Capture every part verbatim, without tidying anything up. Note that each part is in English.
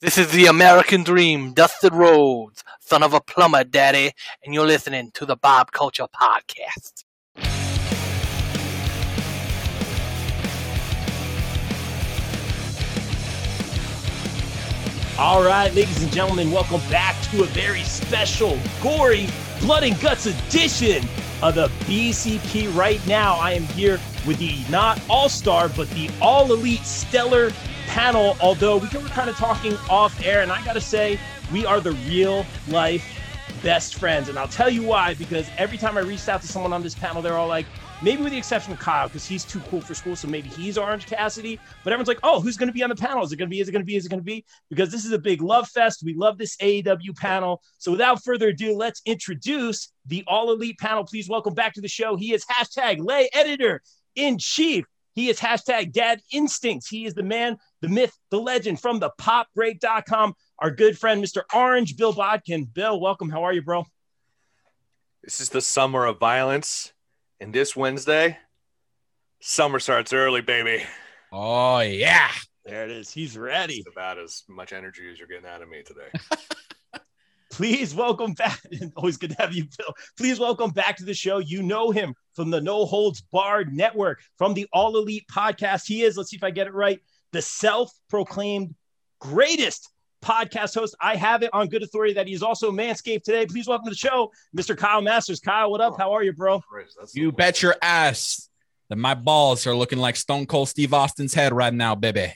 This is the American Dream, Dustin Rhodes, son of a plumber, daddy, and you're listening to the Bob Culture Podcast. All right, ladies and gentlemen, welcome back to a very special, gory, blood and guts edition of the B C P. Right now, I am here with the not all-star, but the all-elite stellar panel, although we were kind of talking off air, and I got to say, we are the real-life best friends, and I'll tell you why, because every time I reached out to someone on this panel, they're all like, maybe with the exception of Kyle, because he's too cool for school, so maybe he's Orange Cassidy. But everyone's like, oh, who's going to be on the panel? Is it going to be? Is it going to be? Is it going to be? Because this is a big love fest. We love this A E W panel. So without further ado, let's introduce the All Elite panel. Please welcome back to the show. He is hashtag Lay Editor in Chief. He is hashtag Dad Instincts. He is the man, the myth, the legend from the pop break dot com. Our good friend, Mister Orange, Bill Bodkin. Bill, welcome. How are you, bro? This is the summer of violence. And this Wednesday, summer starts early, baby. Oh, yeah. There it is. He's ready. It's about as much energy as you're getting out of me today. Please welcome back. Always good to have you, Bill. Please welcome back to the show. You know him from the No Holds Barred Network, from the All Elite Podcast. He is, let's see if I get it right, the self-proclaimed greatest podcast host. I have it on good authority that he's also Manscaped today. Please welcome to the show, Mister Kyle Masters. Kyle, what up? How are you, bro? You bet your ass that my balls are looking like Stone Cold Steve Austin's head right now, baby.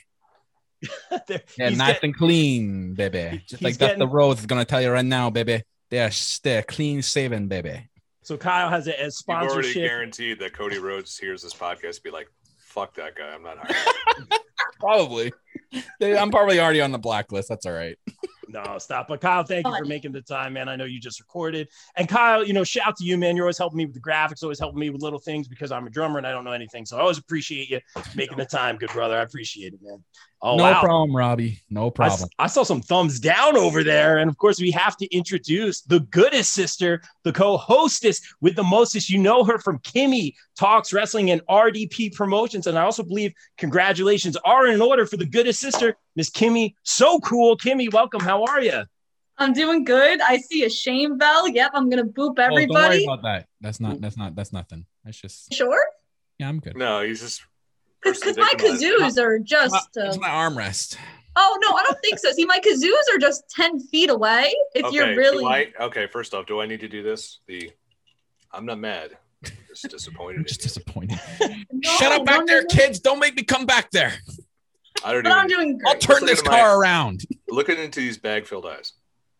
Yeah, nice getting, and clean, baby. Just like Dustin Rhodes is going to tell you right now, baby. They're, they're clean saving, baby. So Kyle has a, a sponsorship. You've already guaranteed that Cody Rhodes hears this podcast be like, fuck that guy. I'm not hiring. Probably. I'm probably already on the blacklist. That's all right. No, stop. But Kyle, thank you for making the time, man. I know you just recorded. And Kyle, you know, shout out to you, man. You're always helping me with the graphics, always helping me with little things because I'm a drummer and I don't know anything. So I always appreciate you making the time, good brother. I appreciate it, man. Oh, no wow. problem, Robbie. No problem. I, I saw some thumbs down over there. And of course, we have to introduce the goodest sister, the co-hostess with the mostest. You know her from Kimmy Talks Wrestling and R D P Promotions. And I also believe congratulations are in order for the goodest sister, Miss Kimmy. So cool. Kimmy, welcome. How are you? I'm doing good. I see a shame bell. Yep, I'm gonna boop everybody. Oh, don't worry about that. That's not. That's not. That's nothing. That's just. Sure. Yeah, I'm good. No, he's just. Because my kazoos are just. Uh, it's my armrest. Oh no, I don't think so. See, my kazoos are just ten feet away. If okay, you're really. I, okay, first off, do I need to do this? The. I'm not mad. Just disappointed. I'm just disappointed. No, Shut up back no, there, no. kids! Don't make me come back there. I don't But even. I'm doing great. I'll turn this car my, around. Looking into these bag-filled eyes.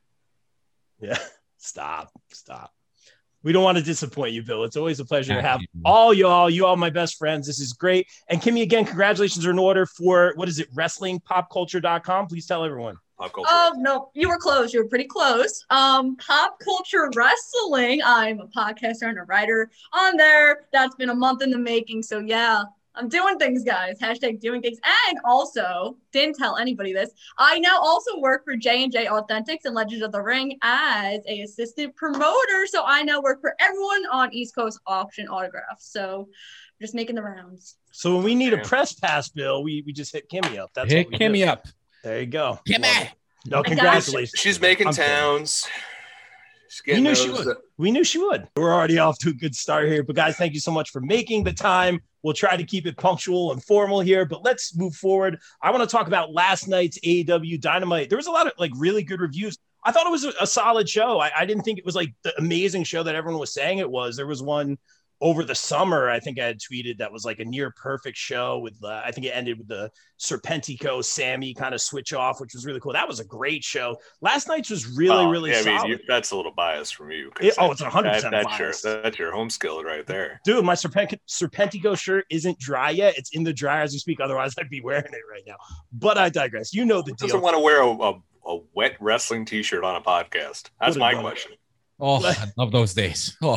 Yeah, stop, stop. We don't want to disappoint you, Bill. It's always a pleasure to have you. all y'all, you all my best friends. This is great. And Kimmy, again, congratulations are in order for, what is it, wrestling pop culture dot com. Please tell everyone. Pop culture. Oh no, you were close. You were pretty close. Um, Pop Culture Wrestling. I'm a podcaster and a writer on there. That's been a month in the making. So yeah, I'm doing things, guys. Hashtag doing things. And also, didn't tell anybody this, I now also work for J and J Authentics and Legends of the Ring as a assistant promoter. So I now work for everyone on East Coast Auction Autographs. So just making the rounds. So when we need a press pass, Bill, we, we just hit Kimmy up. That's Hit what we Kimmy do. up. There you go. Kimmy. No, congratulations. She's making I'm towns. She's We getting knew she those would. that- We knew she would. We're already off to a good start here. But guys, thank you so much for making the time. We'll try to keep it punctual and formal here, but let's move forward. I want to talk about last night's A E W Dynamite. There was a lot of like really good reviews. I thought it was a, a solid show. I, I didn't think it was like the amazing show that everyone was saying it was. There was one over the summer, I think I had tweeted, that was like a near perfect show with, uh, I think it ended with the Serpentico Sammy kind of switch off, which was really cool. That was a great show. Last night's was really, oh, really yeah, solid. I mean, you, that's a little biased from you. It, oh, it's one hundred percent that, that's biased. Your, that's your home skill right there. Dude, my Serpent- Serpentico shirt isn't dry yet. It's in the dryer as we speak. Otherwise, I'd be wearing it right now. But I digress. You know the Who deal. doesn't want to wear a, a, a wet wrestling T-shirt on a podcast? That's my What a question. Oh, I love those days. Oh,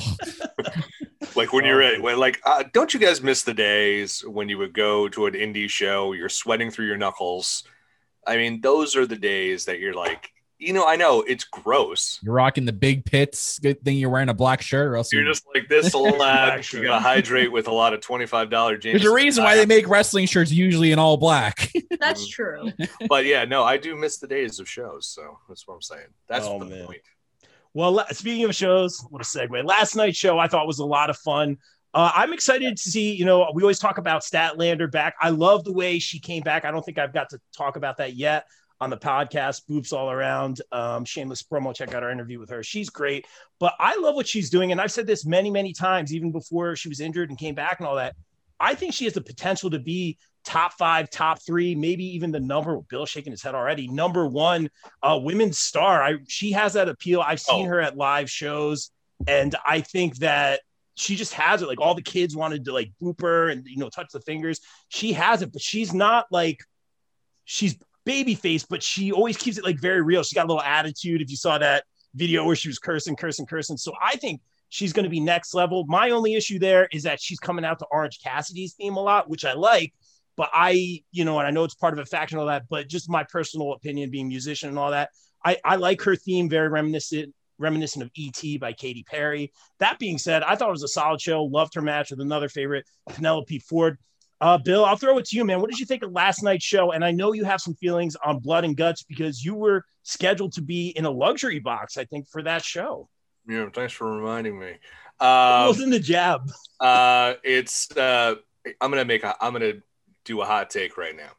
Like when you're at, when like, uh, don't you guys miss the days when you would go to an indie show, you're sweating through your knuckles? I mean, those are the days that you're like, You know, I know it's gross. You're rocking the big pits. Good thing you're wearing a black shirt, or else you're just like this lad. You gotta hydrate with a lot of twenty-five dollar James. There's a reason why they make wrestling shirts usually in all black. That's true. But yeah, no, I do miss the days of shows. So that's what I'm saying. That's oh, the man. point. Well, speaking of shows, what a segue. Last night's show I thought was a lot of fun. Uh, I'm excited to see, you know, we always talk about Statlander back. I love the way she came back. I don't think I've got to talk about that yet on the podcast. Boops all around. Um, shameless promo. Check out our interview with her. She's great. But I love what she's doing. And I've said this many, many times, even before she was injured and came back and all that. I think she has the potential to be top five, top three, maybe even the number. Bill shaking his head already. Number one uh, women's star. I she has that appeal. I've seen oh. her at live shows, and I think that she just has it. Like all the kids wanted to like boop her and you know touch the fingers. She has it, but she's not like she's baby face, but she always keeps it like very real. She got a little attitude. If you saw that video where she was cursing, cursing, cursing. So I think she's going to be next level. My only issue there is that she's coming out to Orange Cassidy's theme a lot, which I like. But I, you know, and I know it's part of a faction and all that, but just my personal opinion, being a musician and all that, I, I like her theme, very reminiscent, reminiscent of E T by Katy Perry. That being said, I thought it was a solid show. Loved her match with another favorite, Penelope Ford. Uh, Bill, I'll throw it to you, man. What did you think of last night's show? And I know you have some feelings on Blood and Guts because you were scheduled to be in a luxury box, I think, for that show. Yeah, thanks for reminding me. Um, it was in the jab. Uh, it's. Uh, I'm gonna make. A, I'm gonna do a hot take right now.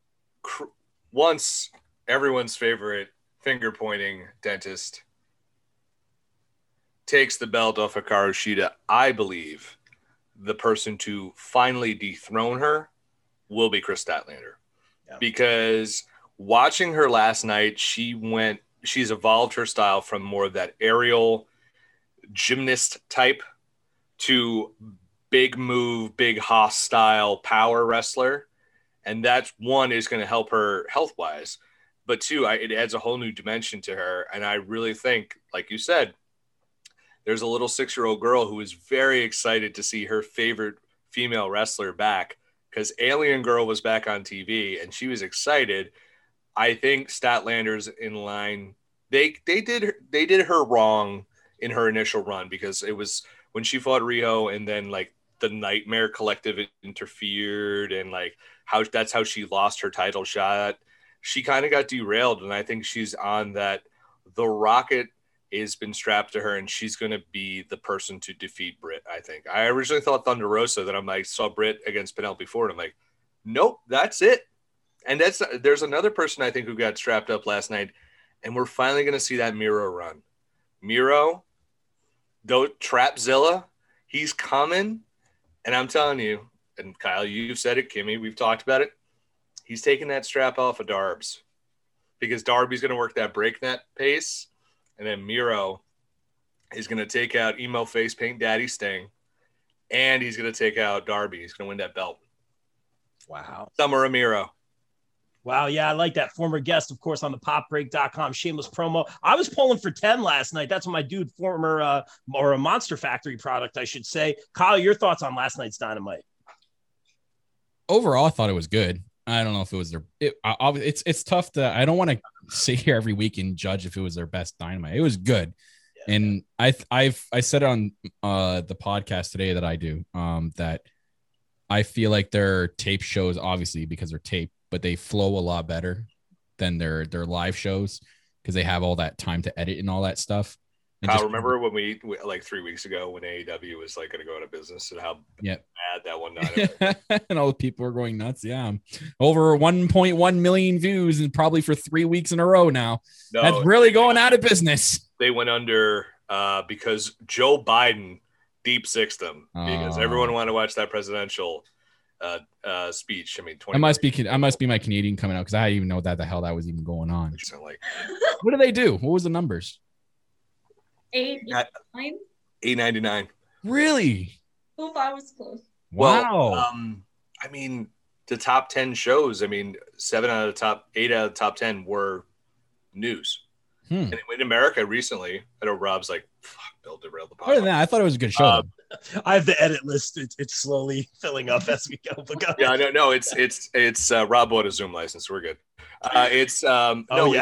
Once everyone's favorite finger pointing dentist takes the belt off of Hikaru Shida, I believe the person to finally dethrone her will be Kris Statlander. Yeah. Because watching her last night, she went, she's evolved her style from more of that aerial gymnast type to big move, big hostile power wrestler. And that's one is going to help her health wise, but two, I, it adds a whole new dimension to her. And I really think, like you said, there's a little six-year-old girl who is very excited to see her favorite female wrestler back because Alien Girl was back on T V and she was excited. I think Statlander's in line. They they did they did her wrong in her initial run because it was when she fought Riho and then like the Nightmare Collective interfered and like how that's how she lost her title shot. She kind of got derailed, and I think she's on that. The Rocket has been strapped to her, and she's going to be the person to defeat Britt, I think. I originally thought Thunder Rosa, that I'm like, saw Britt against Penelope Ford. I'm like, nope, that's it. And that's there's another person I think who got strapped up last night, and we're finally going to see that Miro run. Miro, though, Trapzilla, he's coming, and I'm telling you, and Kyle, you've said it, Kimmy, we've talked about it, he's taking that strap off of Darbs because Darby's going to work that breakneck pace. And then Miro is going to take out Emo Face Paint Daddy Sting, and he's going to take out Darby. He's going to win that belt. Wow. Summer of Miro. Wow, yeah, I like that. Former guest, of course, on the pop break dot com, shameless promo. I was pulling for ten last night. That's what my dude, former uh, or a Monster Factory product, I should say. Kyle, your thoughts on last night's Dynamite? Overall, I thought it was good. I don't know if it was their. It, I, it's it's tough to. I don't want to sit here every week and judge if it was their best Dynamite. It was good, yeah. And I I've I said on uh, the podcast today that I do um, that I feel like their tape shows, obviously because they're tape, but they flow a lot better than their their live shows because they have all that time to edit and all that stuff. I remember when we like three weeks ago when A E W was like going to go out of business and how yep. bad that one night and all the people were going nuts. Yeah, over one point one million views and probably for three weeks in a row now. No, that's really going out of business. They went under uh, because Joe Biden deep sixed them because oh. everyone wanted to watch that presidential uh, uh, speech. I mean, I must be I must be my Canadian coming out because I didn't even know that the hell that was even going on. Like, what did they do? What was the numbers? Eight nine. Eight ninety nine. Really? Oh, I was close. Wow. Well, um, I mean, the top ten shows. I mean, seven out of the top, eight out of the top ten were news. Hmm. And in America recently, I know Rob's like, "Fuck, Bill derailed the podcast." Other than that, I thought it was a good show. Um, I have the edit list. It's, it's slowly filling up as we go. But go yeah, no, no, it's it's it's uh, Rob bought a Zoom license. We're good. Uh, it's um, oh no, yeah. it's,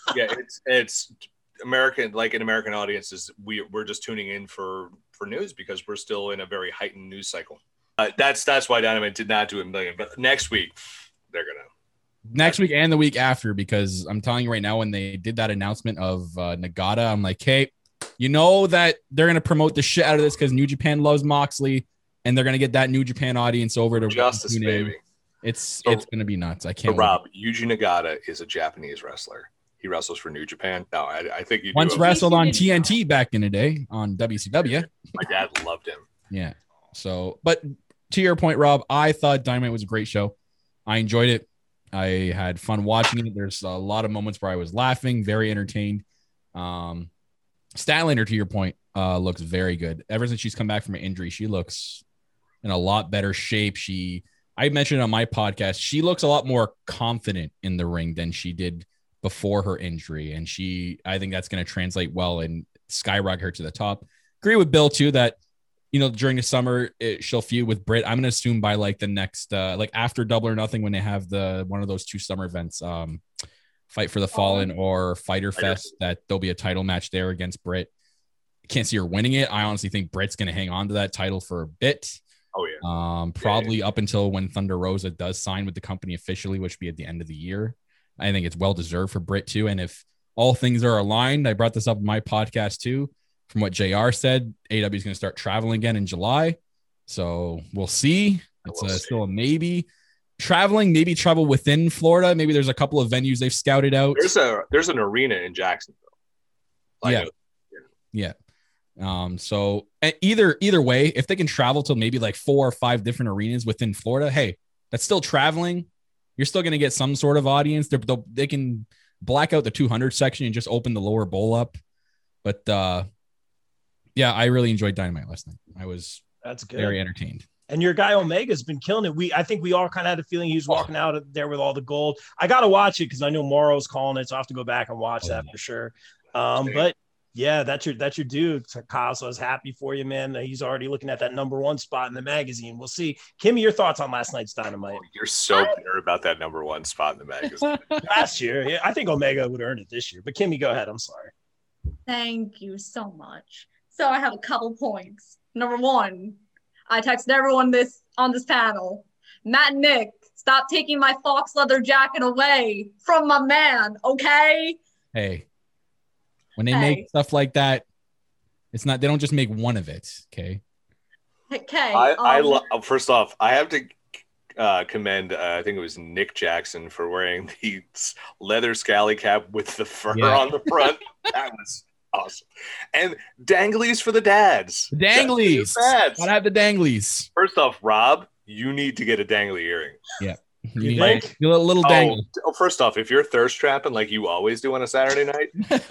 yeah, it's it's American, like an American audiences. We we're just tuning in for for news because we're still in a very heightened news cycle. Uh, that's that's why Dynamite did not do a million. But next week, they're gonna. Next week and the week after, because I'm telling you right now, when they did that announcement of uh, Nagata, I'm like, hey, you know that they're gonna promote the shit out of this because New Japan loves Moxley, and they're gonna get that New Japan audience over to Justice, baby. It's so, it's gonna be nuts. I can't. So Rob, Yuji Nagata is a Japanese wrestler. He wrestles for New Japan. No, I, I think you once do wrestled on T N T back in the day on W C W. My dad loved him. Yeah. So, but to your point, Rob, I thought Dynamite was a great show. I enjoyed it. I had fun watching it. There's a lot of moments where I was laughing, very entertained. Um, Statlander, to your point, uh, looks very good. Ever since she's come back from an injury, she looks in a lot better shape. She, I mentioned on my podcast, she looks a lot more confident in the ring than she did before her injury. And she, I think that's going to translate well and skyrocket her to the top. Agree with Bill too, that, you know, during the summer, it, she'll feud with Britt. I'm going to assume by like the next, uh, like after Double or Nothing, when they have the, one of those two summer events, um, Fight for the Fallen or Fighter Fest, that there'll be a title match there against Britt. Can't see her winning it. I honestly think Britt's going to hang on to that title for a bit. Oh yeah. Um, probably yeah, yeah. up until when Thunder Rosa does sign with the company officially, which will be at the end of the year. I think it's well deserved for Britt too. And if all things are aligned, I brought this up in my podcast too. From what J R said, A E W is going to start traveling again in July. So we'll see. It's we'll a, see. still a maybe. Traveling, maybe travel within Florida. Maybe there's a couple of venues they've scouted out. There's a there's an arena in Jacksonville. Like yeah. A, yeah. Um, so either either way, if they can travel to maybe like four or five different arenas within Florida, hey, that's still traveling. You're still going to get some sort of audience. They're, they can black out the two hundred section and just open the lower bowl up. But uh, yeah, I really enjoyed Dynamite last night. I was that's good. Very entertained. And your guy Omega's been killing it. We, I think we all kind of had a feeling he was walking out of there with all the gold. I got to watch it because I know Morrow's calling it, so I have to go back and watch oh, that yeah. for sure. Um, but yeah, that's your that's your dude, Kyle. So I was happy for you, man. He's already looking at that number one spot in the magazine. We'll see. Kimmy, your thoughts on last night's Dynamite? Oh, you're so bitter about that number one spot in the magazine. Last year, yeah, I think Omega would earn it this year. But Kimmy, go ahead. I'm sorry. Thank you so much. So I have a couple points. Number one, I texted everyone this on this panel. Matt and Nick, stop taking my fox leather jacket away from my man, okay? Hey, when they hey. make stuff like that, it's not, they don't just make one of it, okay? Okay. I, um, I lo- first off, I have to uh, commend, uh, I think it was Nick Jackson for wearing the leather scally cap with the fur yeah. on the front. That was awesome. And danglies for the dads. The danglies. dads. Gotta have the danglies. First off, Rob, you need to get a dangly earring. Yeah. You need like a little, little dangle. Oh, first off, if you're thirst trapping like you always do on a Saturday night,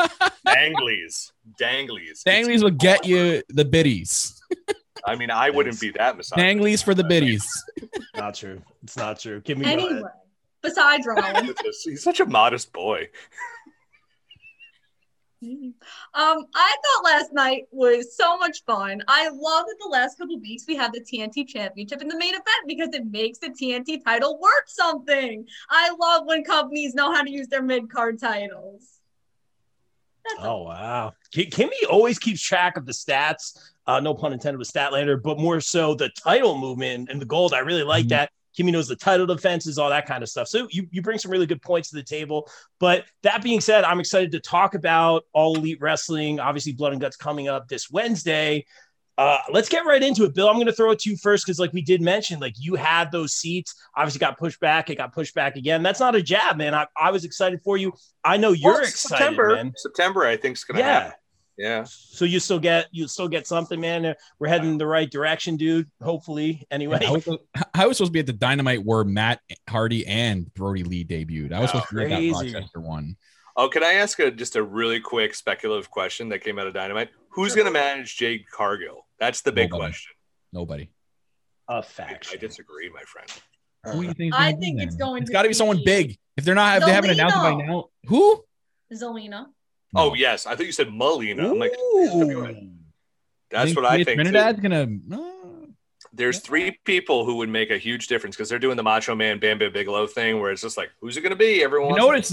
danglies. Danglies. Danglies will get you the biddies. I mean, I wouldn't be that misogynist. Danglies for the biddies. Not true. It's not true. Give me anyway, besides Ryan. He's such a modest boy. Um, I thought last night was so much fun. I love that the last couple weeks we have the T N T Championship in the main event because it makes the T N T title worth something. I love when companies know how to use their mid-card titles. That's oh, wow. Kimmy always keeps track of the stats. Uh, no pun intended with Statlander, but more so the title movement and the gold. I really like mm-hmm. that. Kimmy knows the title defenses, all that kind of stuff. So you, you bring some really good points to the table. But that being said, I'm excited to talk about All Elite Wrestling. Obviously, Blood and Guts coming up this Wednesday. Uh, let's get right into it. Bill, I'm going to throw it to you first because like we did mention, like you had those seats. Obviously got pushed back. It got pushed back again. That's not a jab, man. I, I was excited for you. I know you're well, excited, September, man. September, I think is going to yeah. happen. Yeah. So you still get you still get something, man. We're heading in the right direction, dude. Hopefully, anyway. Yeah, I, was, I was supposed to be at the Dynamite where Matt Hardy and Brody Lee debuted. I was oh, supposed to be at that Rochester one. Oh, can I ask a, just a really quick speculative question that came out of Dynamite? Who's sure. going to manage Jade Cargill? That's the big Nobody. question. Nobody. A fact. I disagree, my friend. Who do you think? I think it's going. It's to got to be someone big. If they're not, if they haven't announced it by now, who? Zelina. No. Oh yes, I think you said Melina. I'm like, that's think what I think. Trinidad's gonna. Uh, There's three people who would make a huge difference because they're doing the Macho Man Bam Bam Bigelow thing, where it's just like, who's it gonna be? Everyone. I noticed that.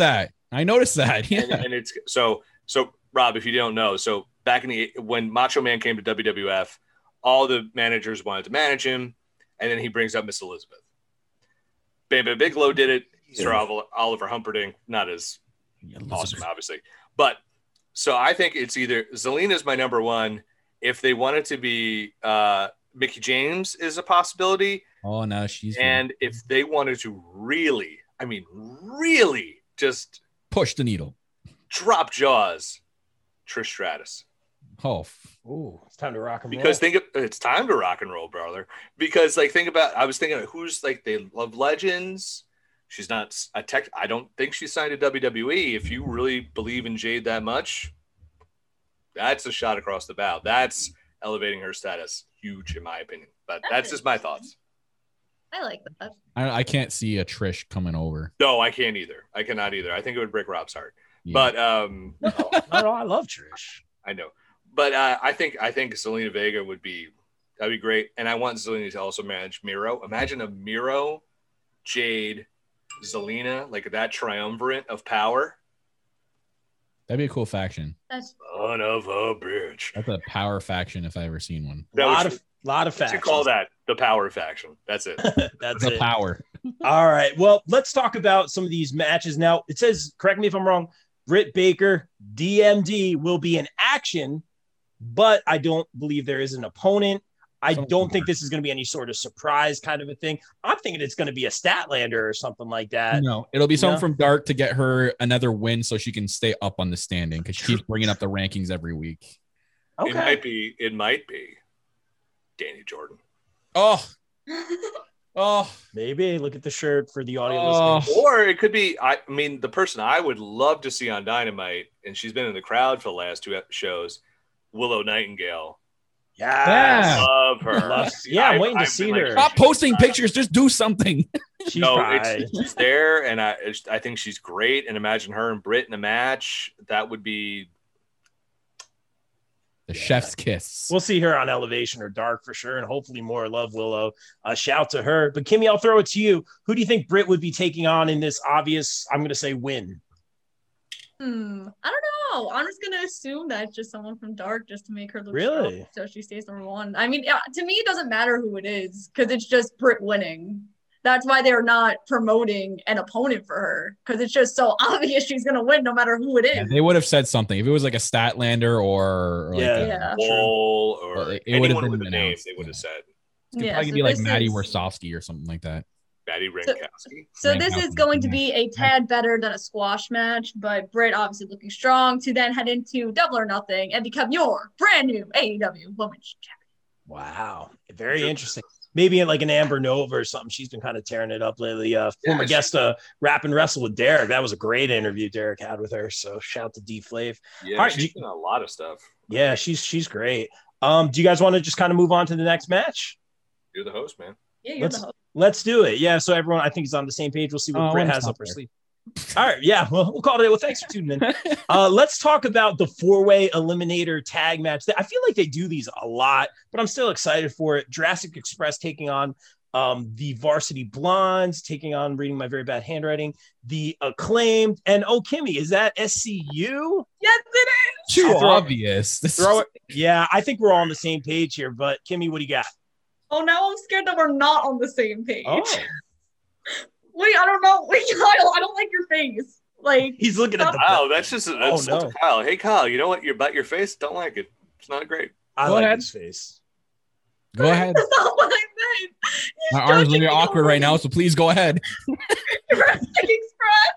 I noticed that. Yeah. And, and it's so so Rob, if you don't know, so back in the when Macho Man came to W W F, all the managers wanted to manage him, and then he brings up Miss Elizabeth. Bam Bam Bigelow did it. Sir yeah. Oliver Humperdinck, not as Elizabeth. Awesome, obviously, but so I think it's either Zelina's my number one. If they want it to be uh, Mickie James is a possibility. Oh no, she's and good. If they wanted to really, I mean, really just push the needle, drop jaws, Trish Stratus. Oh, ooh, it's time to rock and roll. Because think of, it's time to rock and roll, brother. Because like think about, I was thinking of who's like they love legends. She's not a tech. I don't think she signed to W W E. If you really believe in Jade that much, that's a shot across the bow. That's elevating her status, huge in my opinion. But that's, that's just my thoughts. I like that. I, I can't see a Trish coming over. No, I can't either. I cannot either. I think it would break Rob's heart. Yeah. But um, no, not all. I love Trish. I know, but uh, I think I think Zelina Vega would be that'd be great. And I want Zelina to also manage Miro. Imagine a Miro, Jade, Zelina, like that triumvirate of power. That'd be a cool faction. That's son of a bitch. That's a power faction if I ever seen one. A lot of lot of factions. You call that the power faction. That's it. That's the it. Power. All right. Well, let's talk about some of these matches now. It says, correct me if I'm wrong, Britt Baker, D M D will be in action, but I don't believe there is an opponent. I don't think this is going to be any sort of surprise kind of a thing. I'm thinking it's going to be a Statlander or something like that. No, it'll be someone no? from Dark to get her another win so she can stay up on the standing because she keeps bringing up the rankings every week. Okay. It might be. It might be Danny Jordan. Oh. Oh. Maybe. Look at the shirt for the audio oh. listeners. Or it could be, I mean, the person I would love to see on Dynamite, and she's been in the crowd for the last two shows, Willow Nightingale. Yes. Yeah. Love her. Love, yeah, I'm waiting to I've see her. Like, Stop posting pictures. Just do something. She's no, it's, she's there, and I I think she's great. And imagine her and Britt in a match. That would be the yeah. chef's kiss. We'll see her on Elevation or Dark for sure, and hopefully more. Love Willow. Uh, shout to her. But Kimmy, I'll throw it to you. Who do you think Britt would be taking on in this obvious, I'm going to say, win? Hmm. I don't know. I'm just gonna assume that it's just someone from Dark just to make her look really strong, so she stays number one. I mean, to me, it doesn't matter who it is because it's just Britt winning. That's why they're not promoting an opponent for her because it's just so obvious she's gonna win no matter who it is. Yeah, they would have said something if it was like a Statlander or, or like yeah, a, yeah. Wall or well, it, it anyone with a name. They would have yeah. said. It could yeah, probably so be like Maddie is... Warsofsky or something like that. Maddie Rankowski. So, so this is going to be a tad better than a squash match, but Britt obviously looking strong to then head into Double or Nothing and become your brand new A E W Women's Champion. Wow. Very interesting. Maybe in like an Amber Nova or something. She's been kind of tearing it up lately. Uh, former yeah, guest, uh, Rap and Wrestle with Derek. That was a great interview Derek had with her. So shout to D Flav. Yeah, All right, she's done a lot of stuff. Yeah, she's she's great. Um, do you guys want to just kind of move on to the next match? You're the host, man. Yeah, you're let's, the host. Let's do it. Yeah, so everyone, I think, is on the same page. We'll see what oh, Britt has up her sleeve. All right, yeah, well, we'll call it. Well, thanks for tuning in. Uh, let's talk about the four-way eliminator tag match. I feel like they do these a lot, but I'm still excited for it. Jurassic Express taking on um, the Varsity Blondes, taking on, reading my very bad handwriting, the Acclaimed. And, oh, Kimmy, is that S C U? Yes, it is. Too obvious. This throw it. Yeah, I think we're all on the same page here, but Kimmy, what do you got? Oh, now I'm scared that we're not on the same page. Oh. Wait, I don't know. Wait, Kyle, I don't like your face. Like he's looking at the Wow, that's just that's oh, no. Kyle. Hey, Kyle, you know what? You're about your face. Don't like it. It's not great. I Go like ahead. his face. Go ahead. That's not what I meant. He's my arms are really awkward right now, so please go ahead. Jurassic Express.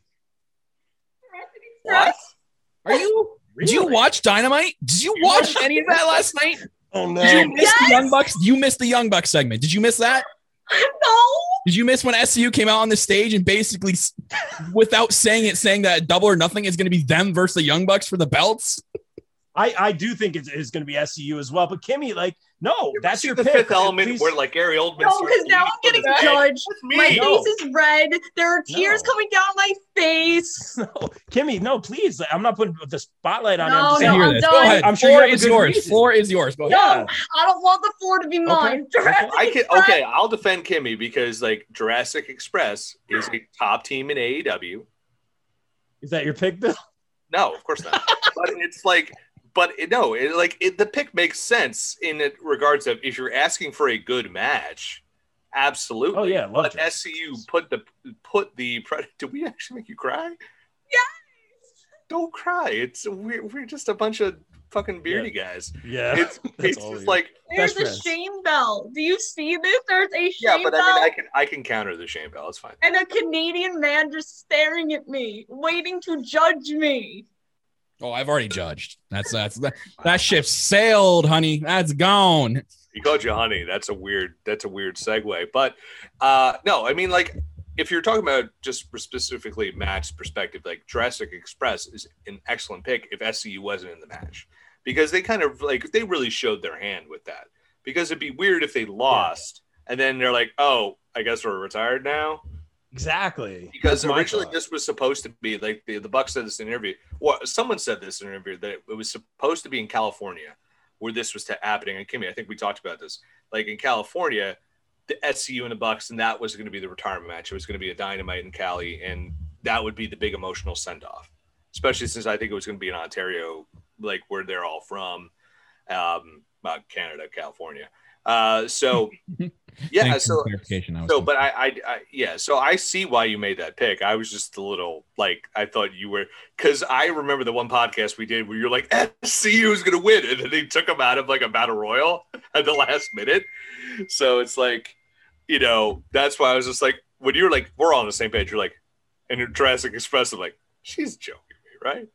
Jurassic Express. What? Are you? Really? Did you watch Dynamite? Did you watch any of that last night? Oh no! Did you miss Yes! the Young Bucks? You missed the Young Bucks segment. Did you miss that? No. Did you miss when S C U came out on the stage and basically, without saying it, saying that Double or Nothing is going to be them versus the Young Bucks for the belts? I, I do think it's, it's going to be S C U as well. But Kimmy, like, no, that's your the pick. Fifth Element Please. where like Gary Oldman. No, because now I'm getting judged. My face no. is red. There are tears No. coming down my face. No, Kimmy, no, please. I'm not putting the spotlight on No, you. I'm just no, saying- I'm Go done. ahead. I'm sure Floor you have a is good yours. reason. Floor is yours. Go ahead. No, Yeah. I don't want the floor to be mine. Jurassic I can Express. okay. I'll defend Kimmy because like Jurassic Express is a top team in A E W. Is that your pick, Bill? No, of course not. But it's like, but it, no, it, like it, the pick makes sense in it regards of if you're asking for a good match, absolutely. Oh yeah, love but S C U put the put the. Did we actually make you cry? Yes. Don't cry. It's we're we're just a bunch of fucking beardy yeah. guys. Yeah, it's it's just like there's a friends. Shame bell. Do you see this? There's a shame yeah, but bell. I mean, I can I can counter the shame bell. It's fine. And a Canadian man just staring at me, waiting to judge me. Oh, I've already judged. That's that's that, that ship sailed, honey. That's gone. He called you honey. That's a weird. That's a weird segue. But uh, no, I mean like. If you're talking about just specifically match perspective, like Jurassic Express is an excellent pick if S C U wasn't in the match, because they kind of like they really showed their hand with that. Because it'd be weird if they lost yeah. and then they're like, "Oh, I guess we're retired now." Exactly. Because That's originally this was supposed to be like the the Bucks said this in an interview. Well, someone said this in an interview that it was supposed to be in California where this was happening. And Kimmy, I think we talked about this. Like in California. The S C U and the Bucks, and that was going to be the retirement match. It was going to be a Dynamite in Cali, and that would be the big emotional send-off, especially since I think it was going to be in Ontario, like where they're all from, um, uh, Canada, California. Uh, so, yeah, so, so, but I, I, I, yeah, so I see why you made that pick. I was just a little like, I thought you were, because I remember the one podcast we did where you're like, S C U is going to win, and then they took them out of like a battle royal at the last minute. So it's like, you know, that's why I was just like, when you're like, we're all on the same page, you're like, and you're Jurassic Express, I'm like, she's joking me, right?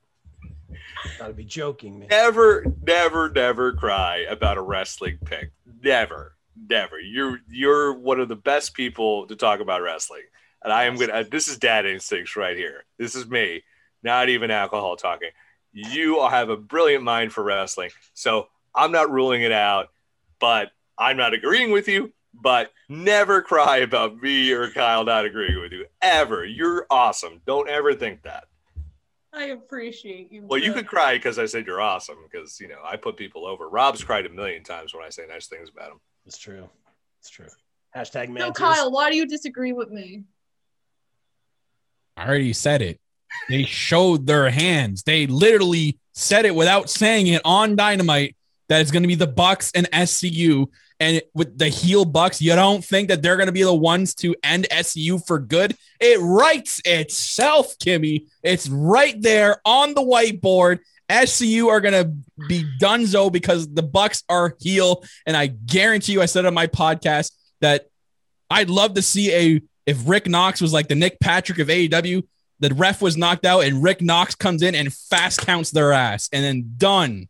Gotta be joking, man. Never, never, never cry about a wrestling pick. Never, never. You're you're one of the best people to talk about wrestling. And I am gonna. This is dad instincts right here. This is me, not even alcohol talking. You all have a brilliant mind for wrestling, so I'm not ruling it out, but I'm not agreeing with you. But never cry about me or Kyle not agreeing with you ever. You're awesome. Don't ever think that. I appreciate you. Well, you could cry because I said you're awesome because, you know, I put people over. Rob's cried a million times when I say nice things about him. It's true. It's true. Hashtag man. So, Kyle, why do you disagree with me? I already said it. They showed their hands. They literally said it without saying it on Dynamite that it's going to be the Bucks and S C U. And with the heel Bucks, you don't think that they're going to be the ones to end S C U for good? It writes itself, Kimmy. It's right there on the whiteboard. S C U are going to be donezo because the Bucks are heel. And I guarantee you, I said on my podcast that I'd love to see a, if Rick Knox was like the Nick Patrick of A E W, the ref was knocked out and Rick Knox comes in and fast counts their ass and then done.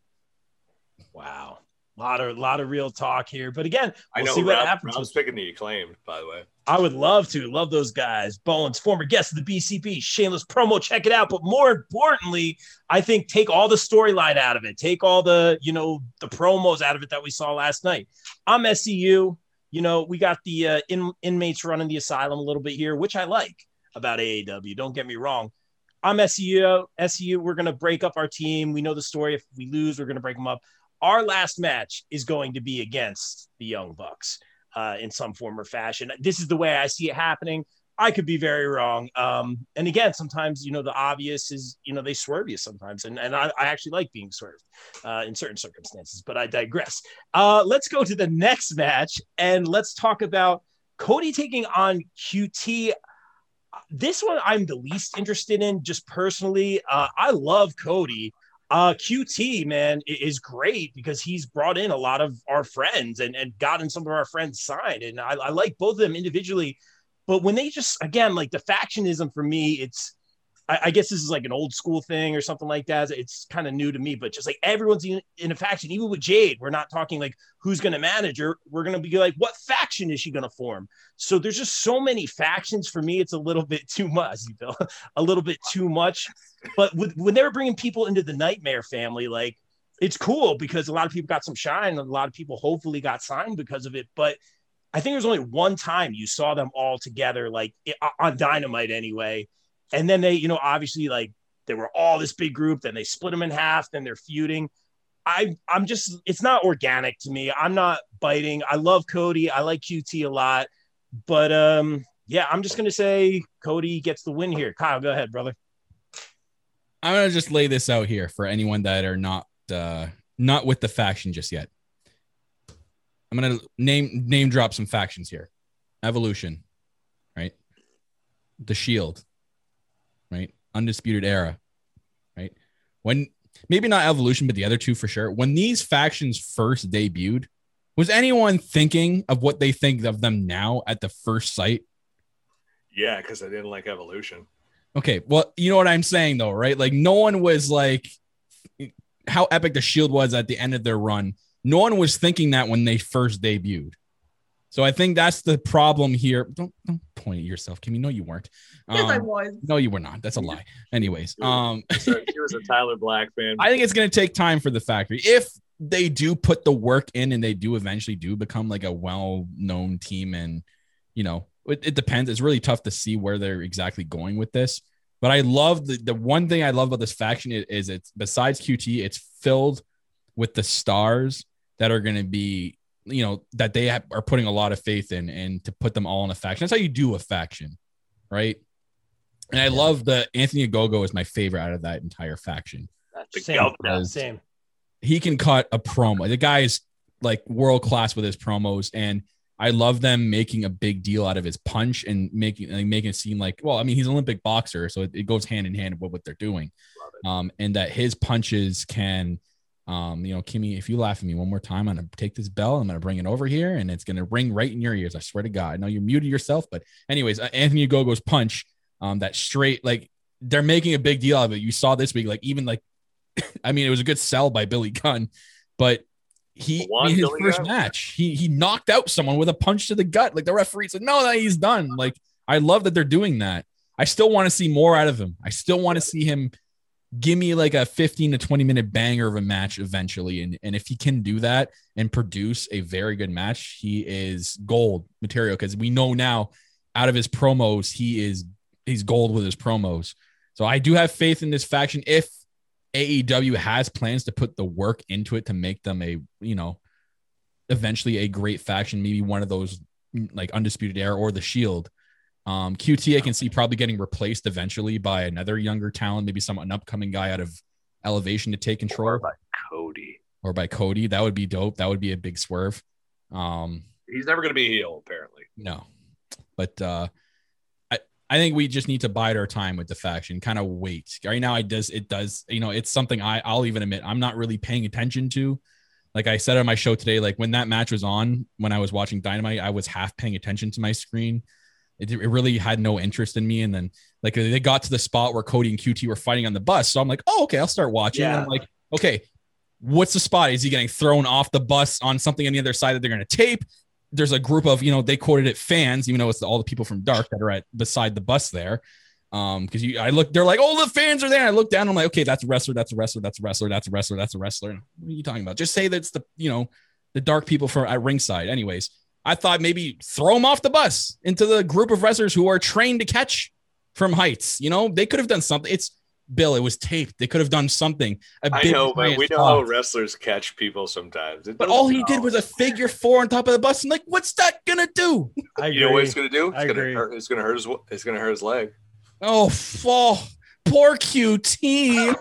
Wow. A lot of, lot of real talk here. But again, we'll I know see what Rob, happens. Rob's picking the Acclaimed, by the way. I would love to. Love those guys. Bones, former guest of the B C P, shameless promo. Check it out. But more importantly, I think take all the storyline out of it. Take all the, you know, the promos out of it that we saw last night. I'm S C U. You know, we got the uh, in, inmates running the asylum a little bit here, which I like about A E W. Don't get me wrong. I'm S C U. S C U, we're going to break up our team. We know the story. If we lose, we're going to break them up. Our last match is going to be against the Young Bucks uh, in some form or fashion. This is the way I see it happening. I could be very wrong. Um, and again, sometimes, you know, the obvious is, you know, they swerve you sometimes. And, and I, I actually like being swerved uh, in certain circumstances, but I digress. Uh, let's go to the next match and let's talk about Cody taking on Q T. This one I'm the least interested in, just personally. Uh, I love Cody. Uh, Q T, man, is great because he's brought in a lot of our friends and, and gotten some of our friends signed. And I, I like both of them individually. But when they just, again, like the factionism for me, it's, I, I guess this is like an old school thing or something like that. It's kind of new to me, but just like everyone's in, in a faction, even with Jade, we're not talking like who's going to manage her. We're going to be like, what faction is she going to form? So there's just so many factions. For me, it's a little bit too much, you know, a little bit too much. But with, when they were bringing people into the Nightmare family, like it's cool because a lot of people got some shine and a lot of people hopefully got signed because of it. But I think there's only one time you saw them all together, like on Dynamite anyway. And then they, you know, obviously like they were all this big group, then they split them in half, then they're feuding. I, I'm just, it's not organic to me. I'm not biting. I love Cody. I like Q T a lot, but um, yeah, I'm just going to say Cody gets the win here. Kyle, go ahead, brother. I'm gonna just lay this out here for anyone that are not uh, not with the faction just yet. I'm gonna name name drop some factions here. Evolution, right? The Shield, right? Undisputed Era, right? When maybe not Evolution, but the other two for sure. When these factions first debuted, was anyone thinking of what they think of them now at the first sight? Yeah, because I didn't like Evolution. Okay, well, you know what I'm saying though, right? Like no one was like how epic the Shield was at the end of their run. No one was thinking that when they first debuted. So I think that's the problem here. Don't don't point at yourself, Kimmy. No, you weren't. Yes, um, I was. No, you were not. That's a lie. Anyways, um, she was a Tyler Black fan. I think it's going to take time for the factory. If they do put the work in and they do eventually do become like a well-known team, and you know, it, it depends. It's really tough to see where they're exactly going with this. But I love the the one thing I love about this faction is, is it's besides Q T, it's filled with the stars that are going to be, you know, that they have, are putting a lot of faith in, and to put them all in a faction. That's how you do a faction, right? And I love the Anthony Ogogo is my favorite out of that entire faction. Same. Same. He can cut a promo. The guy is like world class with his promos, and I love them making a big deal out of his punch and making like, making it seem like, well, I mean, he's an Olympic boxer, so it, it goes hand in hand with what they're doing, um, and that his punches can. Um, you know, Kimmy, if you laugh at me one more time, I'm gonna take this bell, I'm gonna bring it over here, and it's gonna ring right in your ears. I swear to God. I know you're muted yourself, but anyways, uh, Anthony Ogogo's punch, um, that straight, like they're making a big deal out of it. You saw this week, like even like, I mean, it was a good sell by Billy Gunn, but he I mean, his Billy first Gunn? match, he he knocked out someone with a punch to the gut. Like the referee said, no, that he's done. Like I love that they're doing that. I still want to see more out of him. I still want to see him. Give me like a fifteen to twenty minute banger of a match eventually. And, and if he can do that and produce a very good match, he is gold material. Cause we know now out of his promos, he is, he's gold with his promos. So I do have faith in this faction. If A E W has plans to put the work into it to make them a, you know, eventually a great faction, maybe one of those like Undisputed Era or the Shield. Um, Q T I can see probably getting replaced eventually by another younger talent, maybe some an upcoming guy out of Elevation to take control. Or by Cody. Or by Cody. That would be dope. That would be a big swerve. Um, He's never going to be a heel, apparently. No. But uh, I, I think we just need to bide our time with the faction, kind of wait. Right now, it does, it does, you know, it's something I, I'll even admit I'm not really paying attention to. Like I said on my show today, like when that match was on, when I was watching Dynamite, I was half paying attention to my screen. It, it really had no interest in me. And then like they got to the spot where Cody and Q T were fighting on the bus. So I'm like, oh, okay, I'll start watching. Yeah. And I'm like, okay, what's the spot? Is he getting thrown off the bus on something on the other side that they're going to tape? There's a group of, you know, they quoted it fans, even though it's all the people from Dark that are at beside the bus there. Um, because you I look, they're like, oh, the fans are there. And I look down, I'm like, okay, that's a wrestler, that's a wrestler, that's a wrestler, that's a wrestler, that's a wrestler. What are you talking about? Just say that's the, you know, the Dark people from at ringside. Anyways. I thought maybe throw them off the bus into the group of wrestlers who are trained to catch from heights. You know, they could have done something. It's Bill. It was taped. They could have done something. A I big know, but we know how wrestlers catch people sometimes. It but all he did was a figure four on top of the bus. And like, what's that gonna do? I agree. You know what it's gonna do? It's I gonna agree. hurt. It's gonna hurt his. It's gonna hurt his leg. Oh, fall. Poor Q T.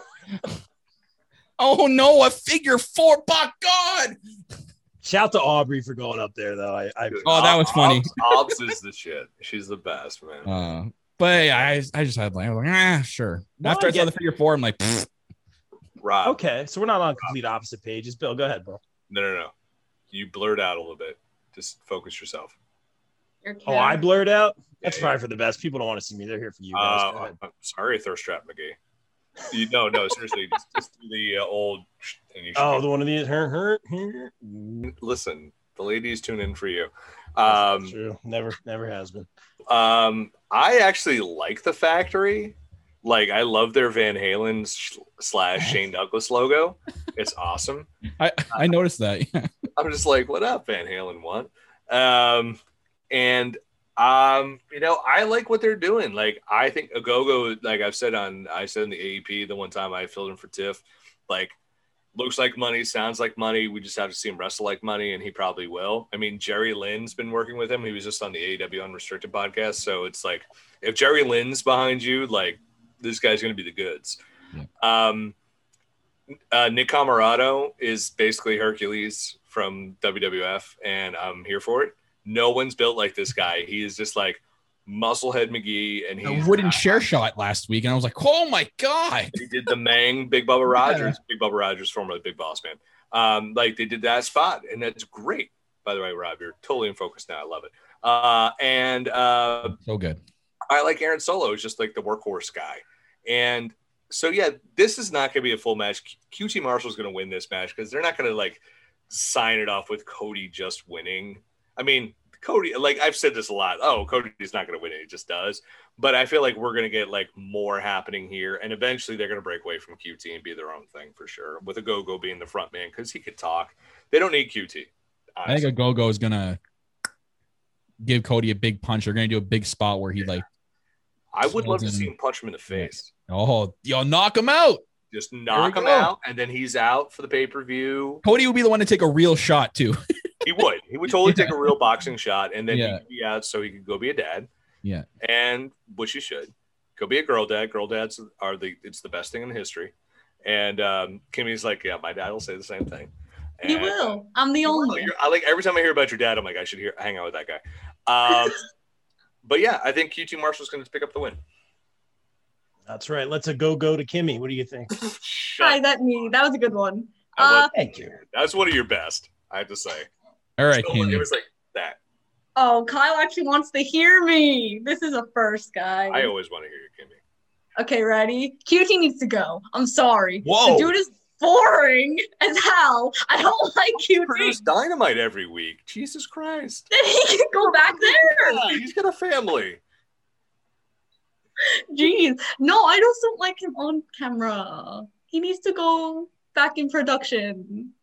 Oh no, a figure four. By God. Shout to Aubrey for going up there, though. I, I oh, that was funny. Obs is the shit. She's the best, man. Uh, but yeah, I, I just had like, I was like, ah, sure. No, After I, I saw the figure four, I'm like, right. Okay, so we're not on complete opposite pages. Bill, go ahead, bro. No, no, no. You blurred out a little bit. Just focus yourself. Oh, I blurred out. That's yeah, probably yeah. for the best. People don't want to see me. They're here for you guys. Uh, I'm sorry, Thirst Trap McGee. You, no, no, seriously, just, just do the uh, old. Oh, the one of these. Her, her, her. Listen, the ladies tune in for you. Um, true. Never, never has been. Um, I actually like the factory. Like, I love their Van Halen slash Shane Douglas logo. It's awesome. I I noticed that. Yeah. I'm just like, what up, Van Halen one? Um, and. Um, you know, I like what they're doing. Like, I think Ogogo, like I've said on, I said in the A E P the one time I filled in for Tiff, like, looks like money, sounds like money. We just have to see him wrestle like money, and he probably will. I mean, Jerry Lynn's been working with him. He was just on the A E W Unrestricted podcast. So it's like, if Jerry Lynn's behind you, like, this guy's going to be the goods. Yeah. Um, uh, Nick Comoroto is basically Hercules from W W F, and I'm here for it. No one's built like this guy. He is just like Musclehead McGee, and he wouldn't uh, share shot last week, and I was like, oh my god! He did the Mang Big Bubba Rogers, yeah. Big Bubba Rogers, formerly Big Boss Man. Um, like they did that spot, and that's great. By the way, Rob, you're totally in focus now. I love it. Uh, and uh, so good. I like Aaron Solo. He's just like the workhorse guy, and so yeah, this is not going to be a full match. Q T Marshall's going to win this match because they're not going to like sign it off with Cody just winning. I mean. Cody, like I've said this a lot. Oh, Cody's not going to win it. He just does. But I feel like we're going to get like more happening here. And eventually they're going to break away from Q T and be their own thing for sure. With a Go-Go being the front man because he could talk. They don't need Q T. Honestly. I think a Go-Go is going to give Cody a big punch. They're going to do a big spot where he yeah. like. I would love to in. see him punch him in the face. Oh, you'll knock him out. Just knock him go. out. And then he's out for the pay-per-view. Cody would be the one to take a real shot too. He would. He would totally take a real boxing shot, and then yeah. he'd be out so he could go be a dad. Yeah. And which he should. Go be a girl dad. Girl dads are the it's the best thing in history. And um, Kimmy's like, yeah, my dad will say the same thing. And, he will. I'm the only. I like every time I hear about your dad, I'm like, I should hear hang out with that guy. Um, but yeah, I think Q T Marshall's going to pick up the win. That's right. Let's a go go to Kimmy. What do you think? Hi, that me. That was a good one. Uh, thank you. That's one of your best, I have to say. All right, so, it was like that. Oh, Kyle actually wants to hear me. This is a first, guy. I always want to hear you, Kimmy. Okay, ready? Q T needs to go. I'm sorry. Whoa. The dude is boring as hell. I don't like Q T. Produce Dynamite every week. Jesus Christ. Then he can go back there. Yeah, he's got a family. Jeez. No, I just don't like him on camera. He needs to go back in production.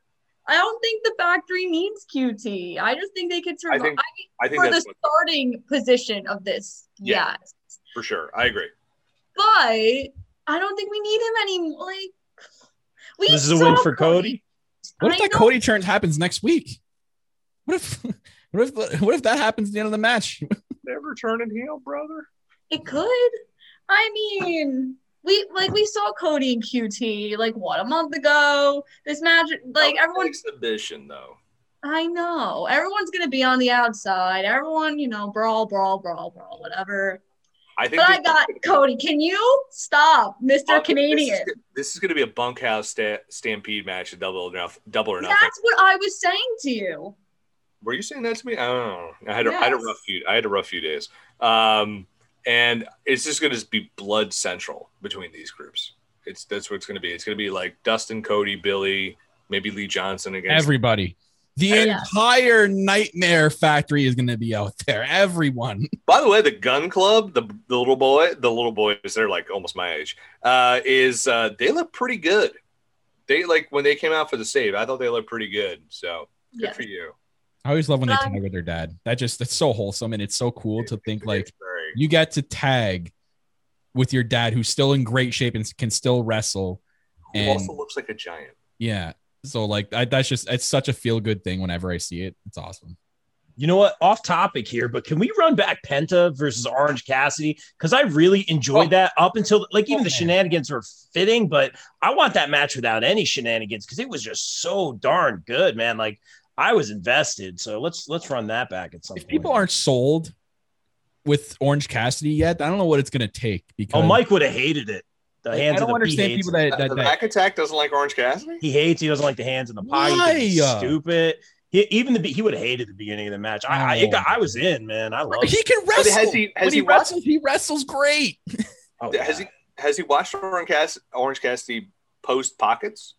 I don't think the factory needs Q T. I just think they could survive. I think, I think for that's the what, starting position of this. Yeah, yes. For sure. I agree. But I don't think we need him anymore. Like, we this is a win for Cody. What if I that know. Cody turn happens next week? What if what if what if that happens at the end of the match? Never turning heel, brother. It could. I mean, we like we saw Cody and Q T like what a month ago. This match, like everyone exhibition though. I know everyone's gonna be on the outside. Everyone, you know, brawl, brawl, brawl, brawl, whatever. I think. But I got Cody. Can you stop, Mister Uh, Canadian? This is, is going to be a bunkhouse sta- stampede match, a double or nothing. Double or nothing. That's what I was saying to you. Were you saying that to me? I don't know. I had a, yes. I had a rough few. I had a rough few days. Um, and it's just going to be blood central between these groups. It's that's what it's going to be. It's going to be like Dustin, Cody, Billy, maybe Lee Johnson against everybody. The yeah. entire Nightmare Factory is going to be out there. Everyone. By the way, the Gun Club, the, the little boy, the little boys, they're like almost my age, uh, is uh, they look pretty good. They like when they came out for the save, I thought they looked pretty good. So good yeah. for you. I always love when they um, tag with their dad. That just, that's so wholesome. And it's so cool to think like you get to tag with your dad who's still in great shape and can still wrestle. Who and also looks like a giant. Yeah. So like I, that's just it's such a feel good thing whenever I see it. It's awesome. You know what? Off topic here, but can we run back Penta versus Orange Cassidy? Because I really enjoyed oh. that up until like even oh, the man. shenanigans were fitting, but I want that match without any shenanigans because it was just so darn good, man. Like I was invested. So let's let's run that back at some if point. People aren't sold with Orange Cassidy yet. I don't know what it's gonna take because oh, Mike would have hated it. The hands I don't the, understand people that, that, the that back attack doesn't like Orange Cassidy. He hates. He doesn't like the hands in the pocket. Why? Stupid. He, even the he would have hated the beginning of the match. I, oh. I, it got, I was in, man. I love. He can wrestle. Has he, has when he, he wrestles, he wrestles great. Oh, yeah. Has he has he watched Orange Cassidy, Orange Cassidy post pockets?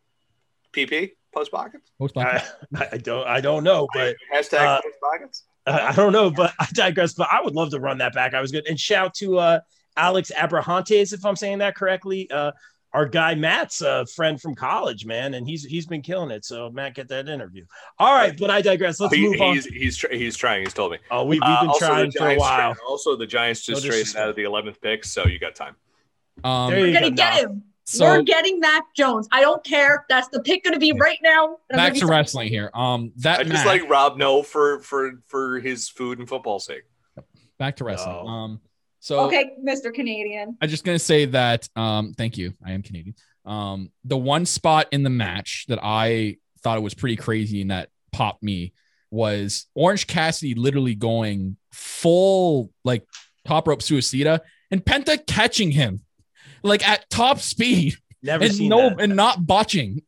P P post pockets. Post pockets. I, I don't. I don't know, but hashtag uh, post pockets. I don't know, but I digress. But I would love to run that back. I was good. And shout to uh, Alex Abrahantes, if I'm saying that correctly. Uh, our guy Matt's a friend from college, man, and he's he's been killing it. So Matt, get that interview. All right, but I digress. Let's he, move on. He's he's, tr- he's trying. He's told me. Oh, we, we've been uh, trying for a while. Tra- also, the Giants just no traded out of the eleventh pick, so you got time. Um, We're gonna get now. him. So, We're getting Mac Jones. I don't care. That's the pick going to be right now. Back to wrestling here. Um, that I just Mac, like Rob No for for for his food and football sake. Back to wrestling. No. Um, So okay, Mister Canadian. I'm just gonna say that. Um, thank you. I am Canadian. Um, the one spot in the match that I thought it was pretty crazy and that popped me was Orange Cassidy literally going full like top rope suicida and Penta catching him like at top speed. Never and seen no that. and not botching.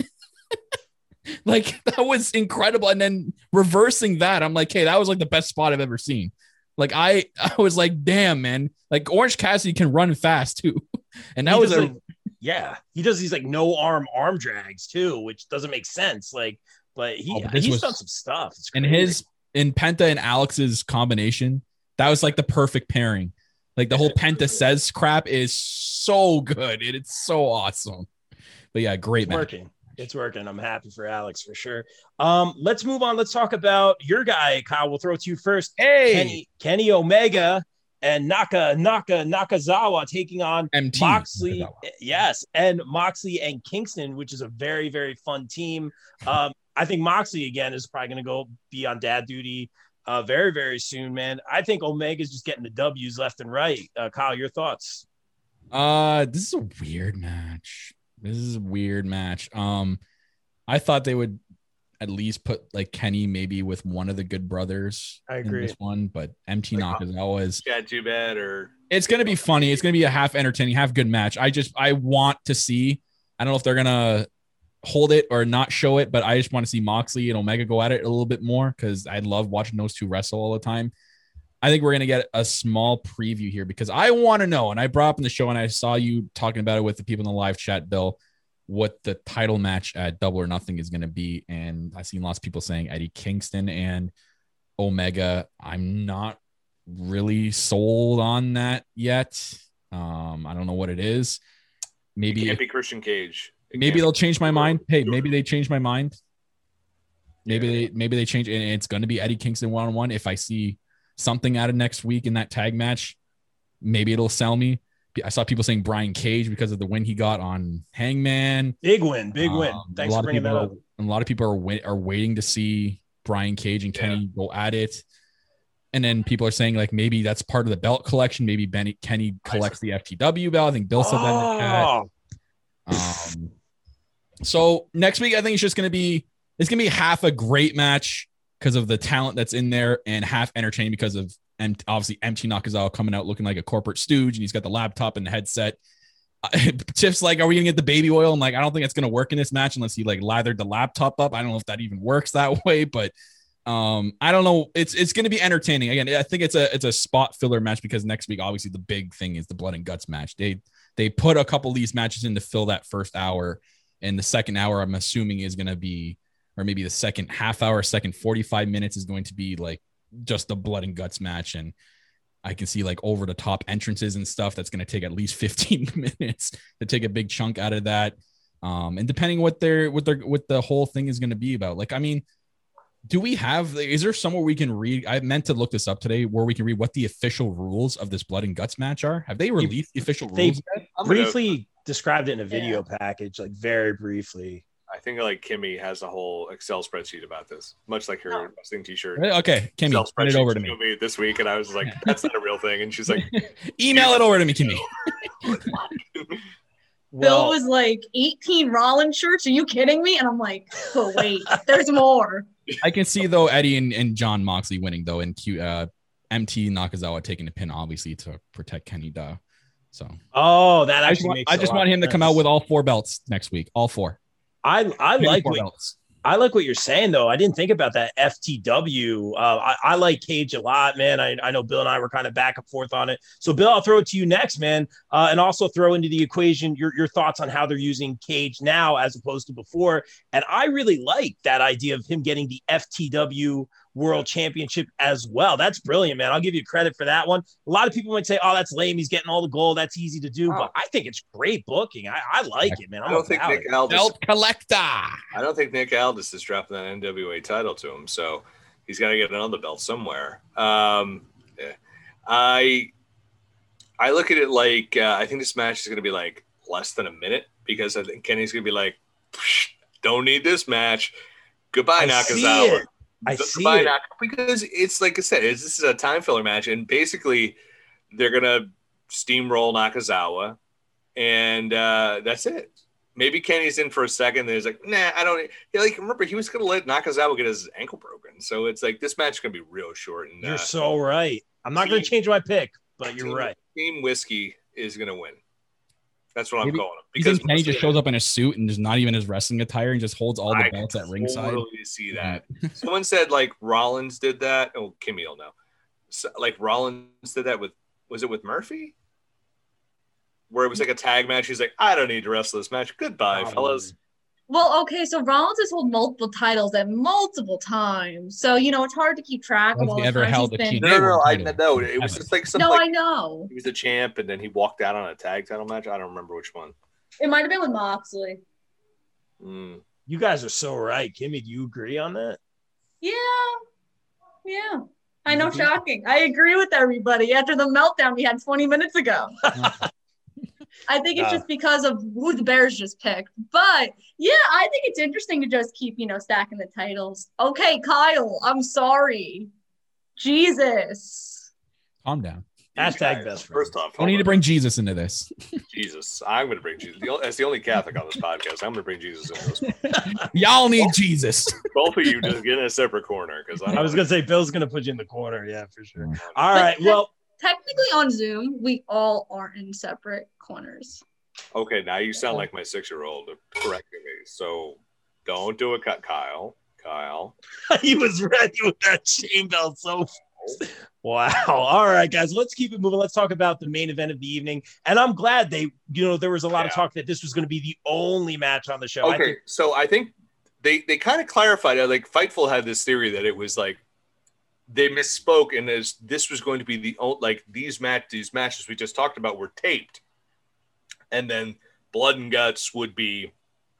Like that was incredible. And then reversing that, I'm like, hey, that was like the best spot I've ever seen. Like I, I was like, damn, man. Like Orange Cassidy can run fast too, and that He was does, a like, yeah. He does these like no arm arm drags too, which doesn't make sense. Like, but he Oh, but this he's was- done some stuff. It's and crazy. his in Penta and Alex's combination. That was like the perfect pairing. Like the whole Penta says crap is so good. It, it's so awesome. But yeah, great It's match. working. It's working. I'm happy for Alex for sure. Um, let's move on. Let's talk about your guy, Kyle. We'll throw it to you first. Hey, Kenny, Kenny Omega and Naka Naka Nakazawa taking on M T Moxley. Nakazawa. Yes, and Moxley and Kingston, which is a very very fun team. Um, I think Moxley again is probably going to go be on dad duty uh, very very soon, man. I think Omega's just getting the W's left and right. Uh, Kyle, your thoughts? Uh, this is a weird match. This is a weird match. Um, I thought they would at least put like Kenny maybe with one of the Good Brothers. I in agree. this one, but M T Like, Nakazawa is. Chad Too Bad or It's gonna be funny. It's gonna be a half entertaining, half good match. I just I want to see. I don't know if they're gonna hold it or not show it, but I just want to see Moxley and Omega go at it a little bit more because I love watching those two wrestle all the time. I think we're going to get a small preview here because I want to know, and I brought up in the show and I saw you talking about it with the people in the live chat, Bill, what the title match at Double or Nothing is going to be. And I've seen lots of people saying Eddie Kingston and Omega. I'm not really sold on that yet. Um, I don't know what it is. Maybe it can't if- be Christian Cage. It maybe can't they'll be- change my mind. Hey, maybe they change my mind. Maybe they maybe they change, and it's going to be Eddie Kingston one on one. If I see something out of next week in that tag match, maybe it'll sell me. I saw people saying Brian Cage because of the win he got on Hangman. Big win, big win. Um, Thanks a lot for of bringing that people up. are, a lot of people are wait, are waiting to see Brian Cage and Kenny Yeah. go at it. And then people are saying like maybe that's part of the belt collection. Maybe Benny Kenny collects the F T W belt. I think Bill said that in the chat. Oh, Um, so next week, I think it's just going to be, it's going to be half a great match because of the talent that's in there and half entertaining because of M- obviously M T Nakazawa coming out looking like a corporate stooge and he's got the laptop and the headset. Uh, Tiff's like, are we going to get the baby oil? I'm like, I don't think it's going to work in this match unless he like lathered the laptop up. I don't know if that even works that way, but um, I don't know. It's, it's going to be entertaining. Again, I think it's a, it's a spot filler match because next week, obviously the big thing is the blood and guts match. They, they put a couple of these matches in to fill that first hour. And the second hour, I'm assuming, is going to be, or maybe the second half hour, second forty-five minutes is going to be like just the blood and guts match. And I can see like over the top entrances and stuff. That's going to take at least fifteen minutes to take a big chunk out of that. Um, and depending what their, what their, what the whole thing is going to be about. Like, I mean, do we have, is there somewhere we can read? I meant to look this up today where we can read what the official rules of this blood and guts match are. Have they released the official They- rules yet? I'm gonna- briefly described it in a video package, like very briefly. I think like Kimmy has a whole Excel spreadsheet about this, much like her wrestling T-shirt. Okay, Kimmy, Excel send it spreadsheet over to she me. showed me this week, and I was like, "That's not a real thing." And she's like, Email it over to me, Kimmy. Bill Well, was like eighteen Rollins shirts. Are you kidding me? And I'm like, oh wait, there's more. I can see though Eddie and, and John Moxley winning though, and Q, uh, M T Nakazawa taking the pin obviously to protect Kenny Duh. So oh, that I just actually want, makes I a just lot want of him to come sense. out with all four belts next week, all four. I I Maybe like four what belts. I like what you're saying though. I didn't think about that F T W. Uh, I, I like Cage a lot, man. I, I know Bill and I were kind of back and forth on it. So Bill, I'll throw it to you next, man, uh, and also throw into the equation your your thoughts on how they're using Cage now as opposed to before. And I really like that idea of him getting the F T W World Championship as well. That's brilliant, man. I'll give you credit for that one. A lot of people might say, "Oh, that's lame. He's getting all the gold. That's easy to do." Oh. But I think it's great booking. I, I like it, man. I'm I don't think about Nick it. Aldis. Belt collector. I don't think Nick Aldis is dropping that N W A title to him, so he's got to get another belt somewhere. Um, yeah. I I look at it like uh, I think this match is going to be like less than a minute because I think Kenny's going to be like, "Don't need this match. Goodbye, I see Nakazawa." it. I see Goodbye, it. Nak- because it's like I said, it's, this is a time filler match, and basically they're gonna steamroll Nakazawa, and uh, that's it. Maybe Kenny's in for a second. Then he's like, nah, I don't. He, like, remember, he was going to let Nakazawa get his ankle broken. So it's like this match is going to be real short. And you're uh, so right. I'm not going to change my pick, but you're team, right. Team Whiskey is going to win. That's what Maybe, I'm calling him. Because Kenny just shows up in a suit and is not even his wrestling attire and just holds all the I belts at ringside. I totally see that. Someone said like Rollins did that. Oh, Kimmy will know. So, like Rollins did that with, was it with Murphy? Where it was like a tag match. He's like, I don't need to wrestle this match. Goodbye, oh, fellas. Well, okay, so Rollins has held multiple titles at multiple times. So, you know, it's hard to keep track of all the ever held been... the No, no, no, I know. It was just like some. No, like, I know. He was a champ, and then he walked out on a tag title match. I don't remember which one. It might have been with Moxley. Mm. You guys are so right. Kimmy, do you agree on that? Yeah. Yeah. I know, mm-hmm. Shocking. I agree with everybody after the meltdown we had twenty minutes ago. I think it's uh, just because of who the Bears just picked. But, yeah, I think it's interesting to just keep, you know, stacking the titles. Okay, Kyle, I'm sorry. Jesus. Calm down. Hashtag best friend. First off, I need to bring Jesus into this. Jesus. I'm going to bring Jesus. As the only Catholic on this podcast, I'm going to bring Jesus into this. Y'all need Jesus. Both of you just get in a separate corner. because I, I was going to say, Bill's going to put you in the corner. Yeah, for sure. All right, but well. Technically on Zoom, we all are in separate corners. Okay, now you sound like my six-year-old correcting me. So don't do it, Kyle. Kyle. He was ready with that shame belt. So wow. All right, guys, let's keep it moving. Let's talk about the main event of the evening. And I'm glad they, you know, there was a lot yeah. of talk that this was going to be the only match on the show. Okay, I think- so I think they they kind of clarified it. Like Fightful had this theory that it was like they misspoke, and as this was going to be the like these match these matches we just talked about were taped, and then Blood and Guts would be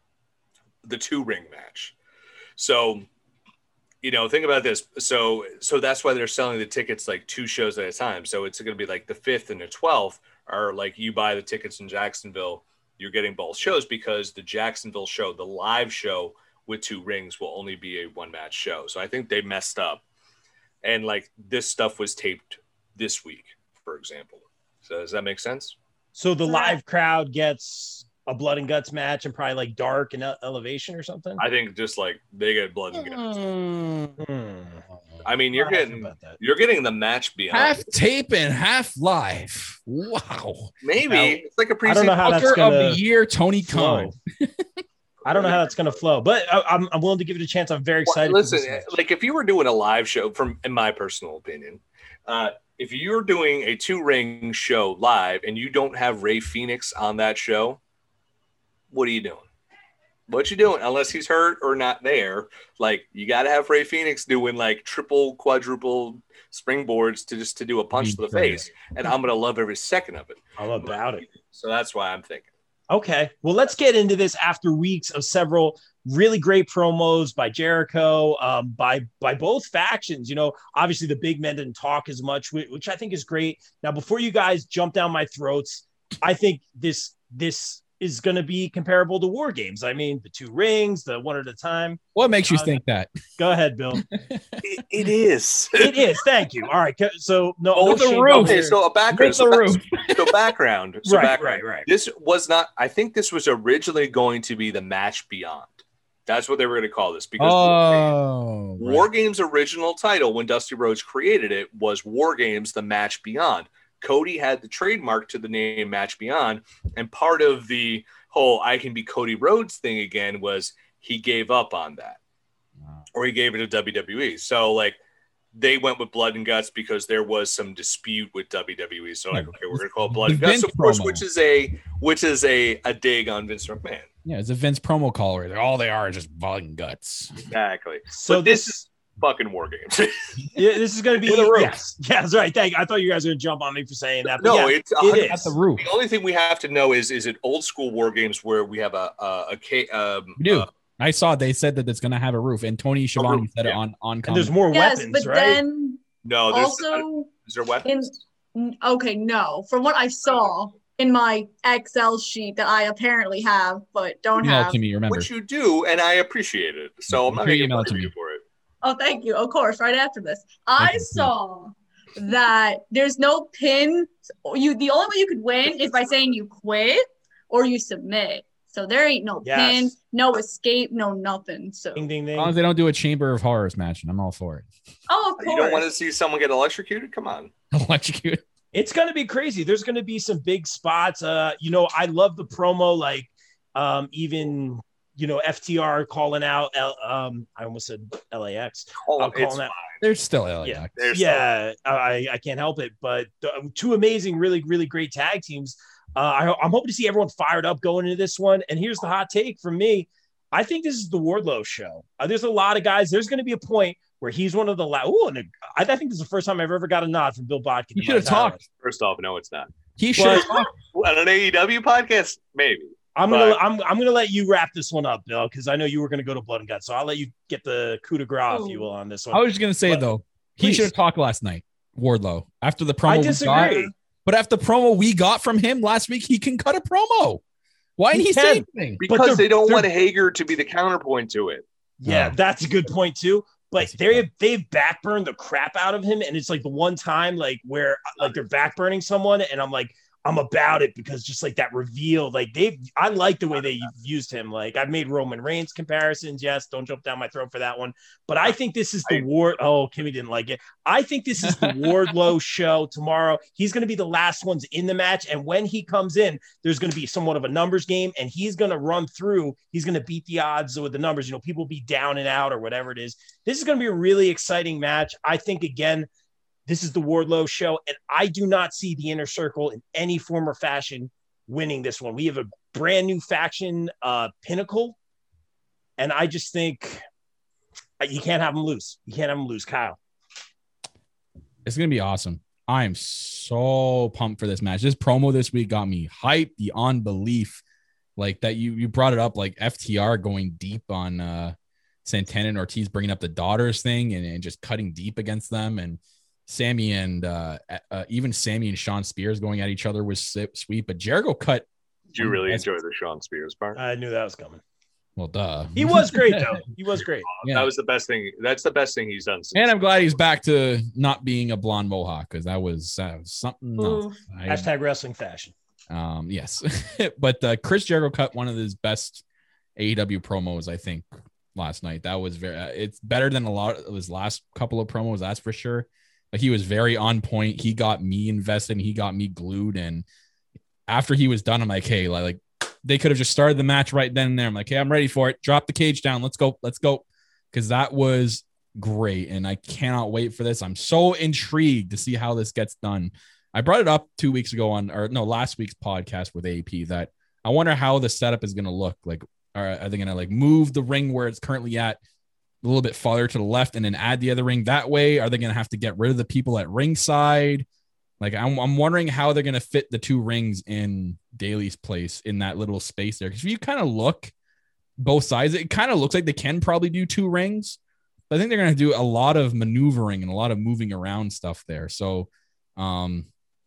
the two ring match. So, you know, think about this. So, so that's why they're selling the tickets like two shows at a time. So it's going to be like the fifth and the twelfth are like you buy the tickets in Jacksonville, you're getting both shows because the Jacksonville show, the live show with two rings, will only be a one match show. So I think they messed up. And like this stuff was taped this week, for example. So does that make sense? So the live crowd gets a Blood and Guts match and probably like Dark and Elevation or something? I think just like they get Blood and Guts. Mm. I mean, you're getting you're getting the match beyond half tape and half live. Wow. Maybe now, it's like a pre-season of the year, Tony Khan. I don't know how that's going to flow, but I, I'm I'm willing to give it a chance. I'm very excited. Well, listen, like if you were doing a live show, from in my personal opinion, uh, if you're doing a two ring show live and you don't have Ray Phoenix on that show, what are you doing? What you doing? Unless he's hurt or not there, like you got to have Ray Phoenix doing like triple, quadruple springboards to just to do a punch to the face, and I'm gonna love every second of it. All about it. So that's why I'm thinking. Okay, well, let's get into this after weeks of several really great promos by Jericho, um, by by both factions. You know, obviously the big men didn't talk as much, which I think is great. Now, before you guys jump down my throats, I think this this is going to be comparable to War Games. I mean, the two rings, the one at a time. What makes you uh, think that? Go ahead, Bill. it, it is. It is. Thank you. All right. So no. Oh, no the roof. Okay, so a background. So, the roof. so background. So right, background. right, right. This was not. I think this was originally going to be the match beyond. That's what they were going to call this because oh, War, Games, right. War Games' original title when Dusty Rhodes created it was War Games: The Match Beyond. Cody had the trademark to the name Match Beyond, and part of the whole I can be Cody Rhodes thing again was he gave up on that. Wow. Or he gave it to W W E. So like they went with Blood and Guts because there was some dispute with W W E. So like, okay, we're gonna call it Blood and Guts, of course, which is a which is a, a dig on Vince McMahon. Yeah, it's a Vince promo caller. All they are is just Blood and Guts. Exactly. So but this, this is fucking War Games. Yeah, this is going to be the roof. Yes, yeah, that's right. Thank you. I thought you guys were going to jump on me for saying that. No, yeah, it's it at the roof. The only thing we have to know is is it old school War Games where we have a a, a um, we do. Uh, I saw they said that it's going to have a roof, and Tony Schiavone said yeah. it on on. And there's more yes, weapons, but right? Then no, there's also is there weapons? In, okay, no. From what I saw in my Excel sheet that I apparently have, but don't email have. It to me, remember? Which you do, and I appreciate it. So I'm not going to email to you for it. Oh, thank you. Of course, right after this. I saw that there's no pin. You the only way you could win is by saying you quit or you submit. So there ain't no yes. pin, no escape, no nothing. So ding, ding, ding. As long as they don't do a Chamber of Horrors match, and I'm all for it. Oh, of course. You don't want to see someone get electrocuted? Come on. Electrocuted. It's going to be crazy. There's going to be some big spots. Uh, you know, I love the promo, like um, even, you know, F T R calling out, L, um, I almost said L A X. Oh, uh, calling out. There's still L A X. Yeah, yeah I, I can't help it. But uh, two amazing, really, really great tag teams. Uh, I, I'm hoping to see everyone fired up going into this one. And here's the hot take from me. I think this is the Wardlow show. Uh, there's a lot of guys. There's going to be a point where he's one of the last. Ooh, and I, I think this is the first time I've ever got a nod from Bill Bodkin. He should have talked. First off, no, it's not. He should have talked. On an A E W podcast, maybe. I'm but... gonna I'm I'm gonna let you wrap this one up, Bill, because I know you were gonna go to Blood and Guts. So I'll let you get the coup de grace, if you will, on this one. I was just gonna say but, though, he should have talked last night, Wardlow. After the promo, I disagree. We got, but after the promo we got from him last week, he can cut a promo. Why didn't he, he say anything? Because they don't want Hager to be the counterpoint to it. Yeah, oh. that's a good point too. But they they've backburned the crap out of him, and it's like the one time like where like they're backburning someone, and I'm like, I'm about it because just like that reveal, like they've I like the way they used him. Like I've made Roman Reigns comparisons. Yes, don't jump down my throat for that one. But I think this is the Ward. Oh, Kimmy didn't like it. I think this is the Wardlow show tomorrow. He's going to be the last ones in the match, and when he comes in, there's going to be somewhat of a numbers game, and he's going to run through. He's going to beat the odds with the numbers. You know, people be down and out or whatever it is. This is going to be a really exciting match. I think again. This is the Wardlow show, and I do not see the Inner Circle in any form or fashion winning this one. We have a brand new faction, uh, Pinnacle, and I just think you can't have them lose. You can't have them lose, Kyle. It's going to be awesome. I am so pumped for this match. This promo this week got me hyped beyond belief. Like that you you brought it up, like F T R going deep on uh, Santana and Ortiz, bringing up the daughters thing and, and just cutting deep against them, and Sammy and uh, uh, even Sammy and Sean Spears going at each other was sweet, but Jericho cut. Did you really enjoy the Sean Spears part? I knew that was coming. Well, duh. He was great though. He was great. Yeah. That was the best thing. That's the best thing he's done. Since and I'm glad he's back to not being a blonde mohawk because that was, that was something else. I, Hashtag wrestling fashion. Um, yes, but uh, Chris Jericho cut one of his best A E W promos, I think, last night. That was very. Uh, it's better than a lot of his last couple of promos, that's for sure. But he was very on point. He got me invested and he got me glued. And after he was done, I'm like, hey, like they could have just started the match right then and there. I'm like, hey, I'm ready for it. Drop the cage down. Let's go. Let's go. Because that was great. And I cannot wait for this. I'm so intrigued to see how this gets done. I brought it up two weeks ago on, or no, last week's podcast with A P that I wonder how the setup is going to look. Like, are, are they going to like move the ring where it's currently at a little bit farther to the left and then add the other ring that way? Are they going to have to get rid of the people at ringside? Like, I'm, I'm wondering how they're going to fit the two rings in Daly's place in that little space there. Because if you kind of look both sides, it kind of looks like they can probably do two rings. But I think they're going to do a lot of maneuvering and a lot of moving around stuff there. So um,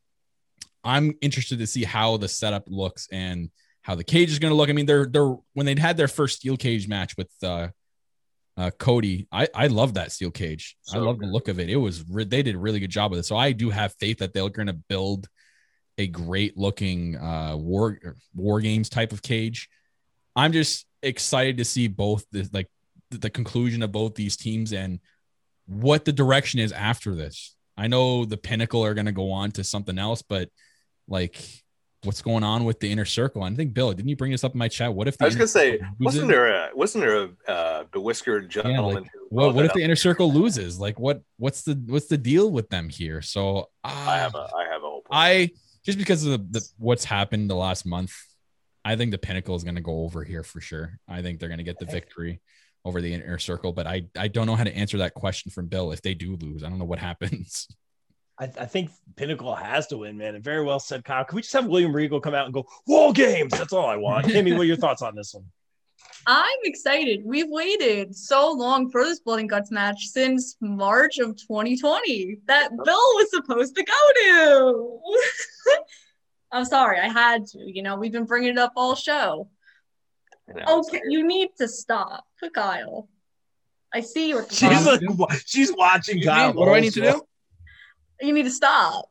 I'm interested to see how the setup looks and how the cage is going to look. I mean, they're, they're, when they'd had their first steel cage match with, uh, Uh, Cody, I, I love that steel cage. So I love good. the look of it. It was re- they did a really good job with it. So I do have faith that they're going to build a great looking uh, war war games type of cage. I'm just excited to see both the like the, the conclusion of both these teams and what the direction is after this. I know the Pinnacle are going to go on to something else, but like, what's going on with the Inner Circle? And I think, Bill, didn't you bring this up in my chat? What if the I was going to say, wasn't there a wasn't there a uh, bewhiskered gentleman? Yeah, like, what what if the Inner Circle loses? Like, what what's the what's the deal with them here? So uh, I have a I have a hope. I just because of the, the what's happened the last month, I think the Pinnacle is going to go over here for sure. I think they're going to get the victory over the Inner Circle, but I I don't know how to answer that question from Bill. If they do lose, I don't know what happens. I, I think Pinnacle has to win, man. And very well said, Kyle. Can we just have William Regal come out and go, War Games? That's all I want. Kimmy, what are your thoughts on this one? I'm excited. We've waited so long for this Blood and Guts match since March of twenty twenty that Bill was supposed to go to. I'm sorry. I had to. You know, we've been bringing it up all show. Okay, you need to stop, Kyle. I see you. She's, like, she's watching Kyle. What do I need to do? You need to stop.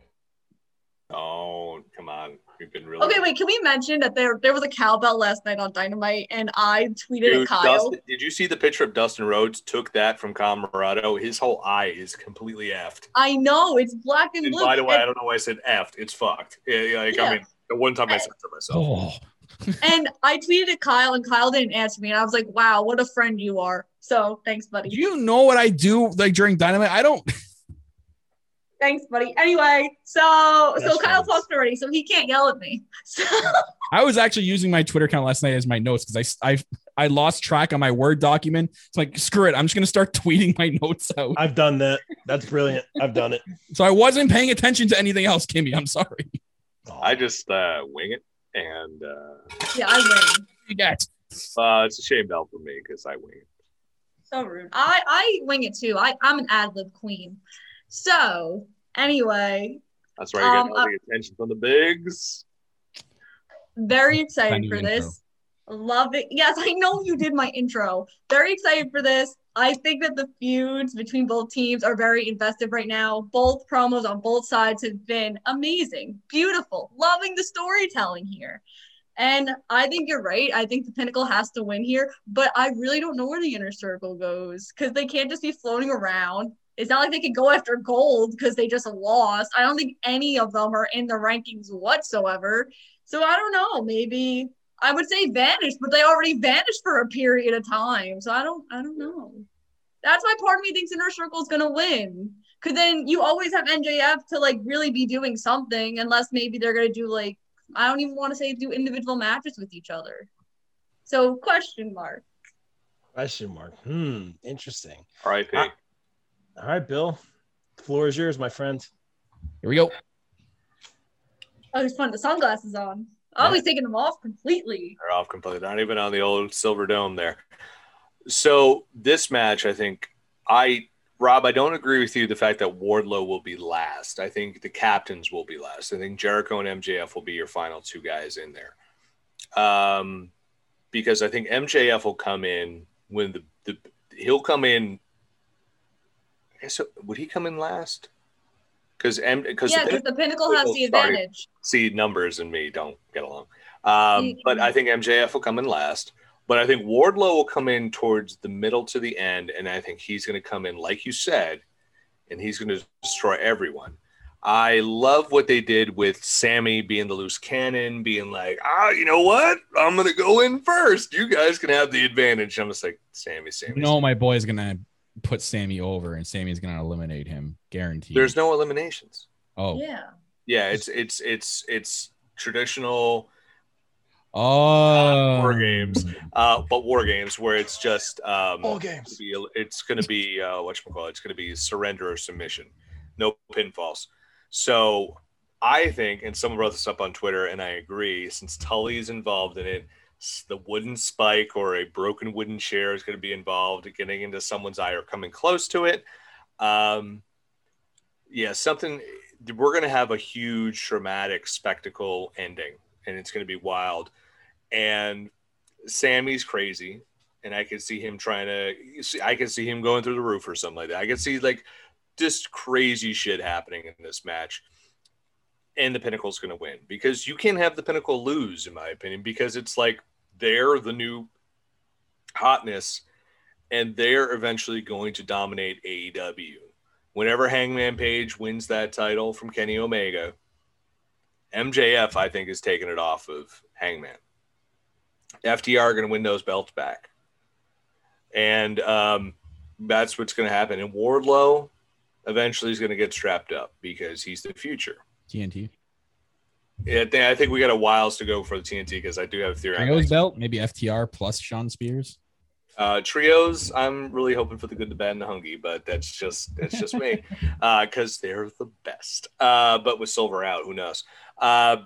Oh, come on. We've been really Okay, wait, can we mention that there there was a cowbell last night on Dynamite and I tweeted Dude, at Kyle. Dustin, did you see the picture of Dustin Rhodes took that from Camarado? His whole eye is completely effed. I know, it's black and, and blue. by the way, and, I don't know why I said effed. It's fucked. Yeah, like, yeah. I mean, the one time I said it to myself. Oh. And I tweeted at Kyle and Kyle didn't answer me. And I was like, wow, what a friend you are. So thanks, buddy. Do you know what I do like during Dynamite? I don't. Thanks, buddy. Anyway, so That's so Kyle friends. talked already, so he can't yell at me. So I was actually using my Twitter account last night as my notes because I, I I lost track on my Word document. It's like, screw it. I'm just going to start tweeting my notes out. I've done that. That's brilliant. I've done it. So I wasn't paying attention to anything else, Kimmy. I'm sorry. I just uh, wing it, and uh, yeah, I win. You got uh, it's a shame bell for me because I wing it. So rude. I, I wing it too. I, I'm an ad lib queen. So anyway, That's right. You get Um, all the attention from the bigs. very excited Funny for intro. this. Love it. Yes, I know you did my intro. Very excited for this. I think that the feuds between both teams are very invested right now. Both promos on both sides have been amazing, beautiful, loving the storytelling here. And I think you're right. I think the Pinnacle has to win here, but I really don't know where the Inner Circle goes because they can't just be floating around. It's not like they could go after gold because they just lost. I don't think any of them are in the rankings whatsoever. So I don't know. Maybe I would say vanished, but they already vanished for a period of time. So I don't, I don't know. That's why part of me thinks Inner Circle is gonna win. Cause then you always have M J F to like really be doing something, unless maybe they're gonna do like I don't even want to say do individual matches with each other. So question mark. Question mark. Hmm. Interesting. R I P I- All right, Bill. The floor is yours, my friend. Here we go. Oh, it's fun. The sunglasses on. Always taking them off completely. They're off completely. Not even on the old silver dome there. So this match, I think, I Rob, I don't agree with you the fact that Wardlow will be last. I think the captains will be last. I think Jericho and M J F will be your final two guys in there. Um, because I think M J F will come in when the, the he'll come in. I guess would he come in last? Because M because Yeah, because the Pinnacle has the advantage. See, numbers and me don't get along. Um, but I think M J F will come in last. But I think Wardlow will come in towards the middle to the end, and I think he's going to come in, like you said, and he's going to destroy everyone. I love what they did with Sammy being the loose cannon, being like, ah, you know what? I'm going to go in first. You guys can have the advantage. I'm just like, Sammy, Sammy. No, my boy's going to put Sammy over, and Sammy's going to eliminate him. Guaranteed. There's no eliminations. Oh. Yeah. Yeah, it's it's it's it's traditional Oh. war games, uh, but war games where it's just um, All games. It's going to be uh, whatchamacallit, it's going to be surrender or submission, no pinfalls. So I think, and someone brought this up on Twitter, and I agree. Since Tully is involved in it, the wooden spike or a broken wooden chair is going to be involved, getting into someone's eye or coming close to it. Um, yeah, something. We're going to have a huge traumatic spectacle ending, and it's going to be wild. And Sammy's crazy, and I can see him trying to see, I can see him going through the roof or something like that. I can see like just crazy shit happening in this match, and the Pinnacle's going to win because you can't have the Pinnacle lose, in my opinion, because it's like they're the new hotness, and they're eventually going to dominate A E W. Whenever Hangman Page wins that title from Kenny Omega, M J F, I think, is taking it off of Hangman. F T R are going to win those belts back. And um, that's what's going to happen. And Wardlow eventually is going to get strapped up because he's the future. T N T. Yeah, I think, I think we got a whiles to go for the T N T because I do have a theory. Trios belt, maybe F T R plus Sean Spears. Uh, trios, I'm really hoping for the good, the bad, and the hungry, but that's just that's just me because uh, they're the best. Uh, but with Silver out, who knows? Uh,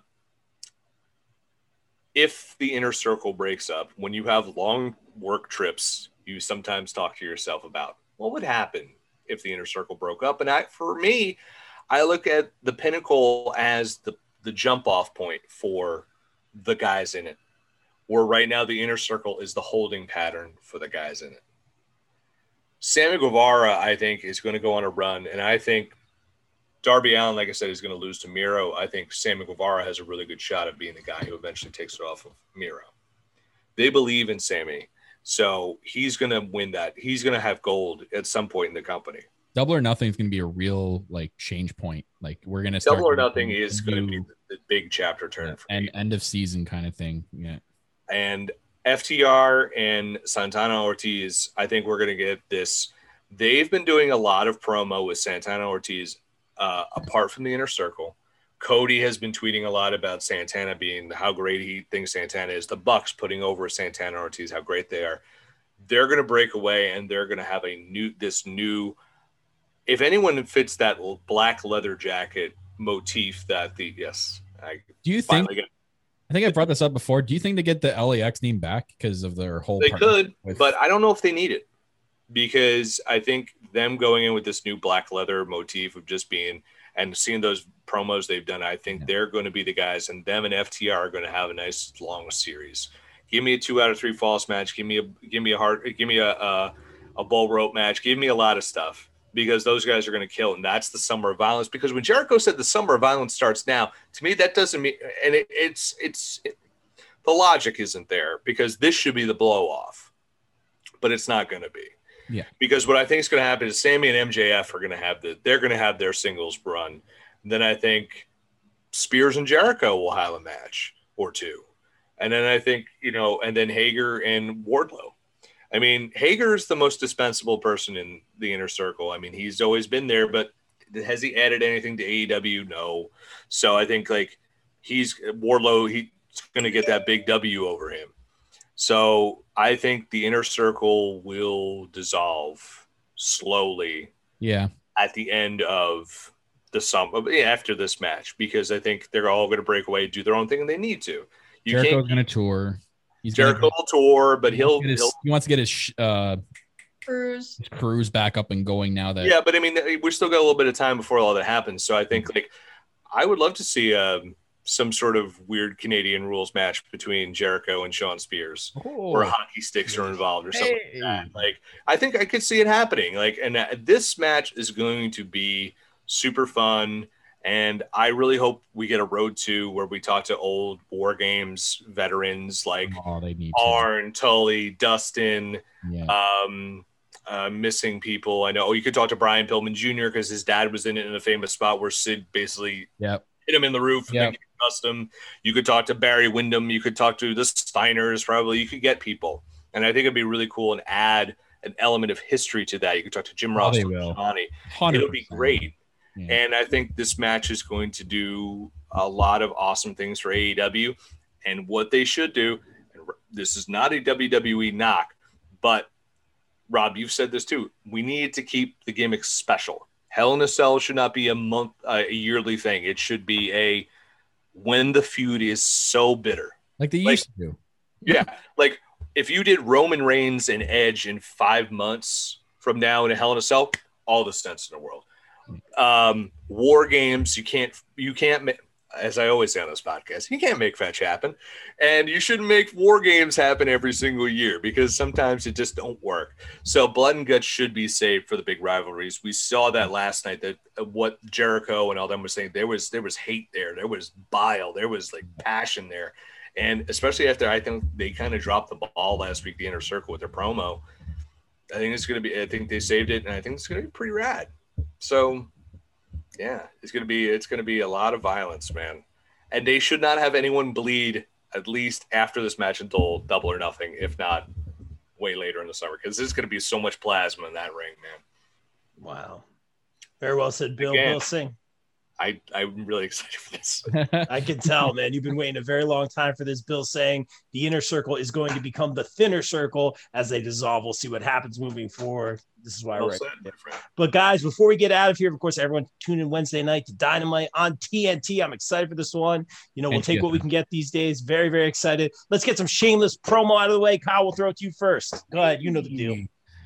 if the Inner Circle breaks up, when you have long work trips, you sometimes talk to yourself about what would happen if the Inner Circle broke up. And I, for me, I look at the Pinnacle as the the jump off point for the guys in it. Where right now the Inner Circle is the holding pattern for the guys in it. Sammy Guevara, I think, is going to go on a run, and I think Darby Allin, like I said, is going to lose to Miro. I think Sammy Guevara has a really good shot at being the guy who eventually takes it off of Miro. They believe in Sammy, so he's going to win that. He's going to have gold at some point in the company. Double or Nothing is going to be a real like change point. Like we're going to Double or Nothing is going to be the big chapter turn yeah, for and me. End of season kind of thing. Yeah. And F T R and Santana Ortiz, I think we're going to get this. They've been doing a lot of promo with Santana Ortiz uh, apart from the Inner Circle. Cody has been tweeting a lot about Santana being how great he thinks Santana is. The Bucks putting over Santana Ortiz, how great they are. They're going to break away and they're going to have a new, this new, if anyone fits that black leather jacket motif that the, yes. I Do you think, get, I think I brought this up before. Do you think they get the L A X name back because of their whole, they could, with- but I don't know if they need it because I think them going in with this new black leather motif of just being, and seeing those promos they've done, I think yeah. they're going to be the guys, and them and F T R are going to have a nice long series. Give me a two out of three falls match. Give me a give me a hard. Give me a a, a bull rope match. Give me a lot of stuff because those guys are going to kill, and that's the Summer of Violence. Because when Jericho said the Summer of Violence starts now, to me that doesn't mean, and it, it's it's it, the logic isn't there because this should be the blow off, but it's not going to be. Yeah, because what I think is going to happen is Sammy and M J F are going to have the they're going to have their singles run. And then I think Spears and Jericho will have a match or two, and then I think you know, and then Hager and Wardlow. I mean, Hager is the most dispensable person in the Inner Circle. I mean, he's always been there, but has he added anything to A E W? No. So I think like he's Wardlow. He's going to get that big W over him. So I think the Inner Circle will dissolve slowly. Yeah. At the end of the summer, after this match, because I think they're all going to break away, do their own thing, and they need to. You Jericho's going to tour. He's Jericho will tour, but he he'll, his, he'll he wants to get his uh cruise his cruise back up and going now that yeah. But I mean, we still got a little bit of time before all that happens. So I think like I would love to see um, some sort of weird Canadian rules match between Jericho and Sean Spears, oh. where hockey sticks are involved or something hey. like that. Like I think I could see it happening. Like, and uh, this match is going to be super fun. And I really hope we get a road to where we talk to old War Games veterans like oh, they need Arn, Tully, Dustin, yeah. um, uh, missing people. I know oh, you could talk to Brian Pillman Junior because his dad was in it in a famous spot where Sid basically yep. hit him in the roof yep. and custom. You could talk to Barry Windham. You could talk to the Steiners. Probably you could get people, and I think it'd be really cool and add an element of history to that. You could talk to Jim Ross, oh, will. Johnny. It'll be great. Yeah. And I think this match is going to do a lot of awesome things for A E W. And what they should do, and this is not a W W E knock, but Rob, you've said this too. We need to keep the gimmicks special. Hell in a Cell should not be a month, uh, a yearly thing. It should be a when the feud is so bitter, like they like, used to do. Yeah, like if you did Roman Reigns and Edge in five months from now in a Hell in a Cell, all the sense in the world. Um, War Games, you can't, you can't, ma- as I always say on this podcast, you can't make fetch happen, and you shouldn't make War Games happen every single year because sometimes it just don't work. So Blood and Guts should be saved for the big rivalries. We saw that last night. That uh, what Jericho and all them were saying, there was there was hate there, there was bile, there was like passion there, and especially after I think they kind of dropped the ball last week, the Inner Circle with their promo. I think it's gonna be. I think they saved it, and I think it's gonna be pretty rad. So, yeah, it's gonna be it's gonna be a lot of violence, man, and they should not have anyone bleed at least after this match until Double or Nothing, if not way later in the summer, because there's gonna be so much plasma in that ring, man. Wow, very well said, Bill. Again, Bill Singh. I I'm really excited for this. I can tell, man. You've been waiting a very long time for this. Bill saying the Inner Circle is going to become the Thinner Circle as they dissolve. We'll see what happens moving forward. This is why well we're said, right. But guys, before we get out of here, of course, everyone tune in Wednesday night to Dynamite on T N T. I'm excited for this one. You know, we'll take what we can get these days. Very, very excited. Let's get some shameless promo out of the way. Kyle, we'll throw it to you first. Go ahead. You know the deal.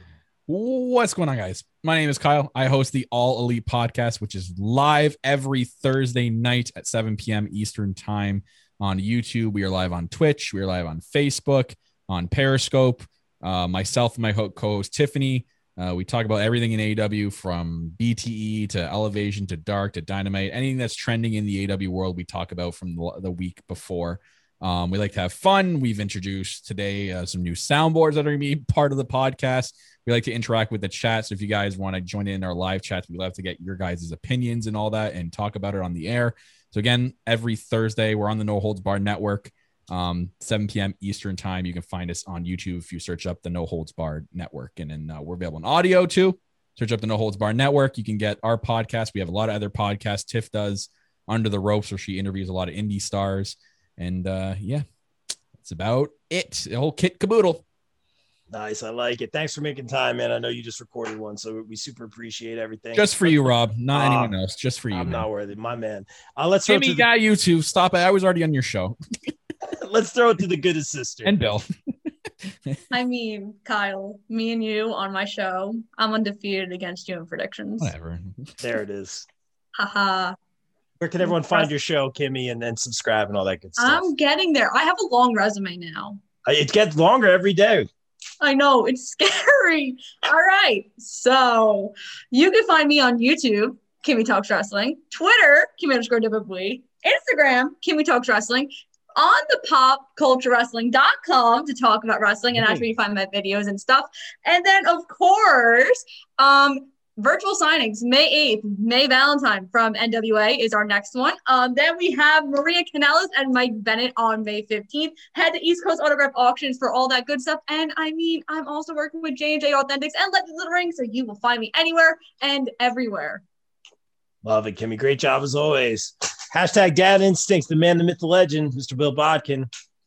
What's going on, guys? My name is Kyle. I host the All Elite Podcast, which is live every Thursday night at seven p.m. Eastern Time on YouTube. We are live on Twitch. We are live on Facebook, on Periscope. Uh, myself and my co-host Tiffany Uh, we talk about everything in A E W from B T E to Elevation to Dark to Dynamite. Anything that's trending in the A E W world, we talk about from the, the week before. Um, we like to have fun. We've introduced today uh, some new soundboards that are going to be part of the podcast. We like to interact with the chat. So if you guys want to join in our live chats, we love to get your guys' opinions and all that and talk about it on the air. So again, every Thursday, we're on the No Holds Barred Network, um, seven p.m. Eastern time. You can find us on YouTube if you search up the No Holds Barred Network. And then uh, we're available in audio too. Search up the No Holds Barred Network. You can get our podcast. We have a lot of other podcasts. Tiff does Under the Ropes, where she interviews a lot of indie stars. And uh, yeah, that's about it. The whole kit caboodle. Nice. I like it. Thanks for making time, man. I know you just recorded one, so we super appreciate everything. Just for you, Rob. Not uh, anyone else. Just for you. I'm man. not worthy. My man. Uh, let's throw Maybe it to guy the... you two. Stop it. I was already on your show. Let's throw it to the good sister. And Bill. I mean, Kyle, me and you on my show. I'm undefeated against you in predictions. Whatever. There it is. Haha. Where can everyone find your show, Kimmy, and then subscribe and all that good stuff? I'm getting there. I have a long resume now. It gets longer every day. I know. It's scary. All right. So you can find me on YouTube, Kimmy Talks Wrestling, Twitter, Kimmy underscore W W E, Instagram, Kimmy Talks Wrestling, on the pop culture wrestling dot com to talk about wrestling, and that's where you find my videos and stuff. And then, of course, um, virtual signings, May eighth, May Valentine from N W A is our next one. Um, then we have Maria Kanellis and Mike Bennett on May fifteenth. Head to East Coast Autograph Auctions for all that good stuff. And I mean, I'm also working with J and J Authentics and Legends of the Ring, so you will find me anywhere and everywhere. Love it, Kimmy. Great job as always. Hashtag Dad Instincts, the man, the myth, the legend, Mister Bill Bodkin.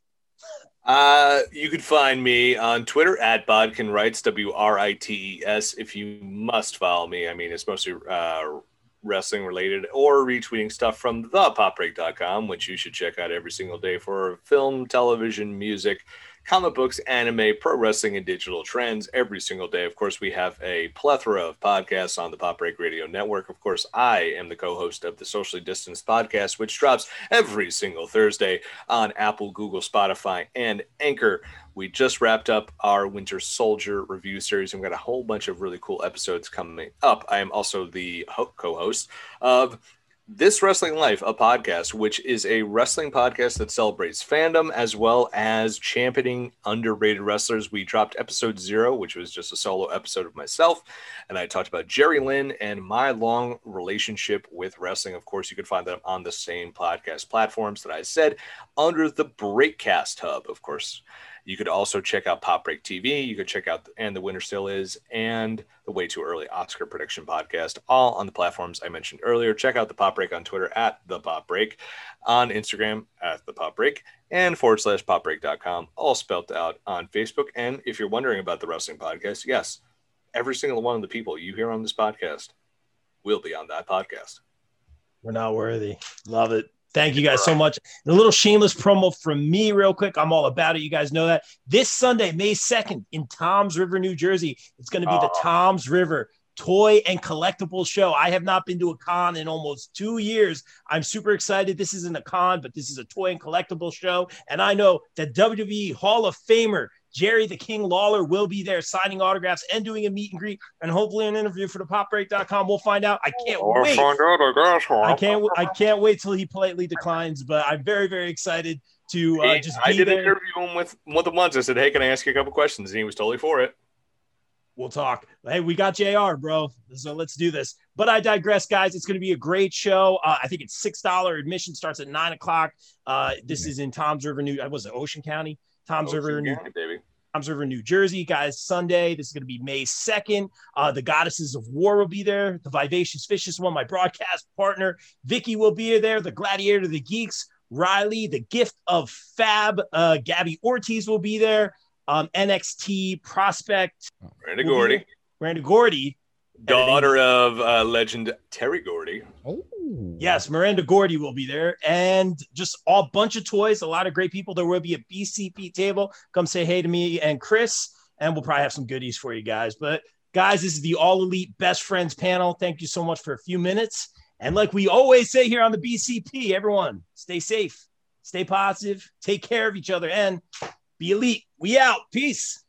Uh, you could find me on Twitter at Bodkin Writes, W R I T E S. If you must follow me, I mean, it's mostly uh, wrestling related, or retweeting stuff from the pop break dot com, which you should check out every single day for film, television, music, comic books, anime, pro wrestling, and digital trends every single day. Of course, we have a plethora of podcasts on the Pop Break Radio Network. Of course, I am the co-host of the Socially Distanced Podcast, which drops every single Thursday on Apple, Google, Spotify, and Anchor. We just wrapped up our Winter Soldier review series, and we've got a whole bunch of really cool episodes coming up. I am also the ho- co-host of This Wrestling Life, a podcast, which is a wrestling podcast that celebrates fandom as well as championing underrated wrestlers. We dropped episode zero, which was just a solo episode of myself, and I talked about Jerry Lynn and my long relationship with wrestling. Of course, you can find them on the same podcast platforms that I said under the Breakcast hub, of course. You could also check out Pop Break T V. You could check out And the Winter Still Is and the Way Too Early Oscar Prediction Podcast, all on the platforms I mentioned earlier. Check out the Pop Break on Twitter at the Pop Break, on Instagram at the Pop Break, and forward slash pop break dot com, all spelled out on Facebook. And if you're wondering about the wrestling podcast, yes, every single one of the people you hear on this podcast will be on that podcast. We're not worthy. Love it. Thank you guys so much. And a little shameless promo from me real quick. I'm all about it. You guys know that. This Sunday, May second, in Toms River, New Jersey, it's going to be oh. the Toms River Toy and Collectibles Show. I have not been to a con in almost two years. I'm super excited. This isn't a con, but this is a toy and collectible show. And I know that W W E Hall of Famer Jerry the King Lawler will be there signing autographs and doing a meet and greet and hopefully an interview for the pop break dot com. We'll find out. I can't or wait. Find out, I, guess. I can't I can't wait till he politely declines, but I'm very, very excited to uh, just I be did there. interview him with one of the ones. I said, hey, can I ask you a couple questions? And he was totally for it. We'll talk. Hey, we got J R, bro. So let's do this. But I digress, guys. It's going to be a great show. Uh, I think it's six dollars. Admission starts at nine o'clock. Uh, this yeah. is in Toms River, New. Was it Ocean County? Toms Ocean River, County, New. Baby. Toms River, New Jersey, guys. Sunday. This is going to be May second. Uh, the Goddesses of War will be there. The Vivacious Vicious One, my broadcast partner, Vicky, will be there. The Gladiator, the Geeks, Riley, the Gift of Fab, uh, Gabby Ortiz will be there. Um, N X T Prospect, Miranda Gordy. Miranda Gordy, daughter of uh, legend Terry Gordy. Oh, yes, Miranda Gordy will be there, and just a bunch of toys. A lot of great people. There will be a B C P table. Come say hey to me and Chris, and we'll probably have some goodies for you guys. But guys, this is the All Elite Best Friends panel. Thank you so much for a few minutes. And like we always say here on the B C P, everyone, stay safe, stay positive, take care of each other, and be elite. We out. Peace.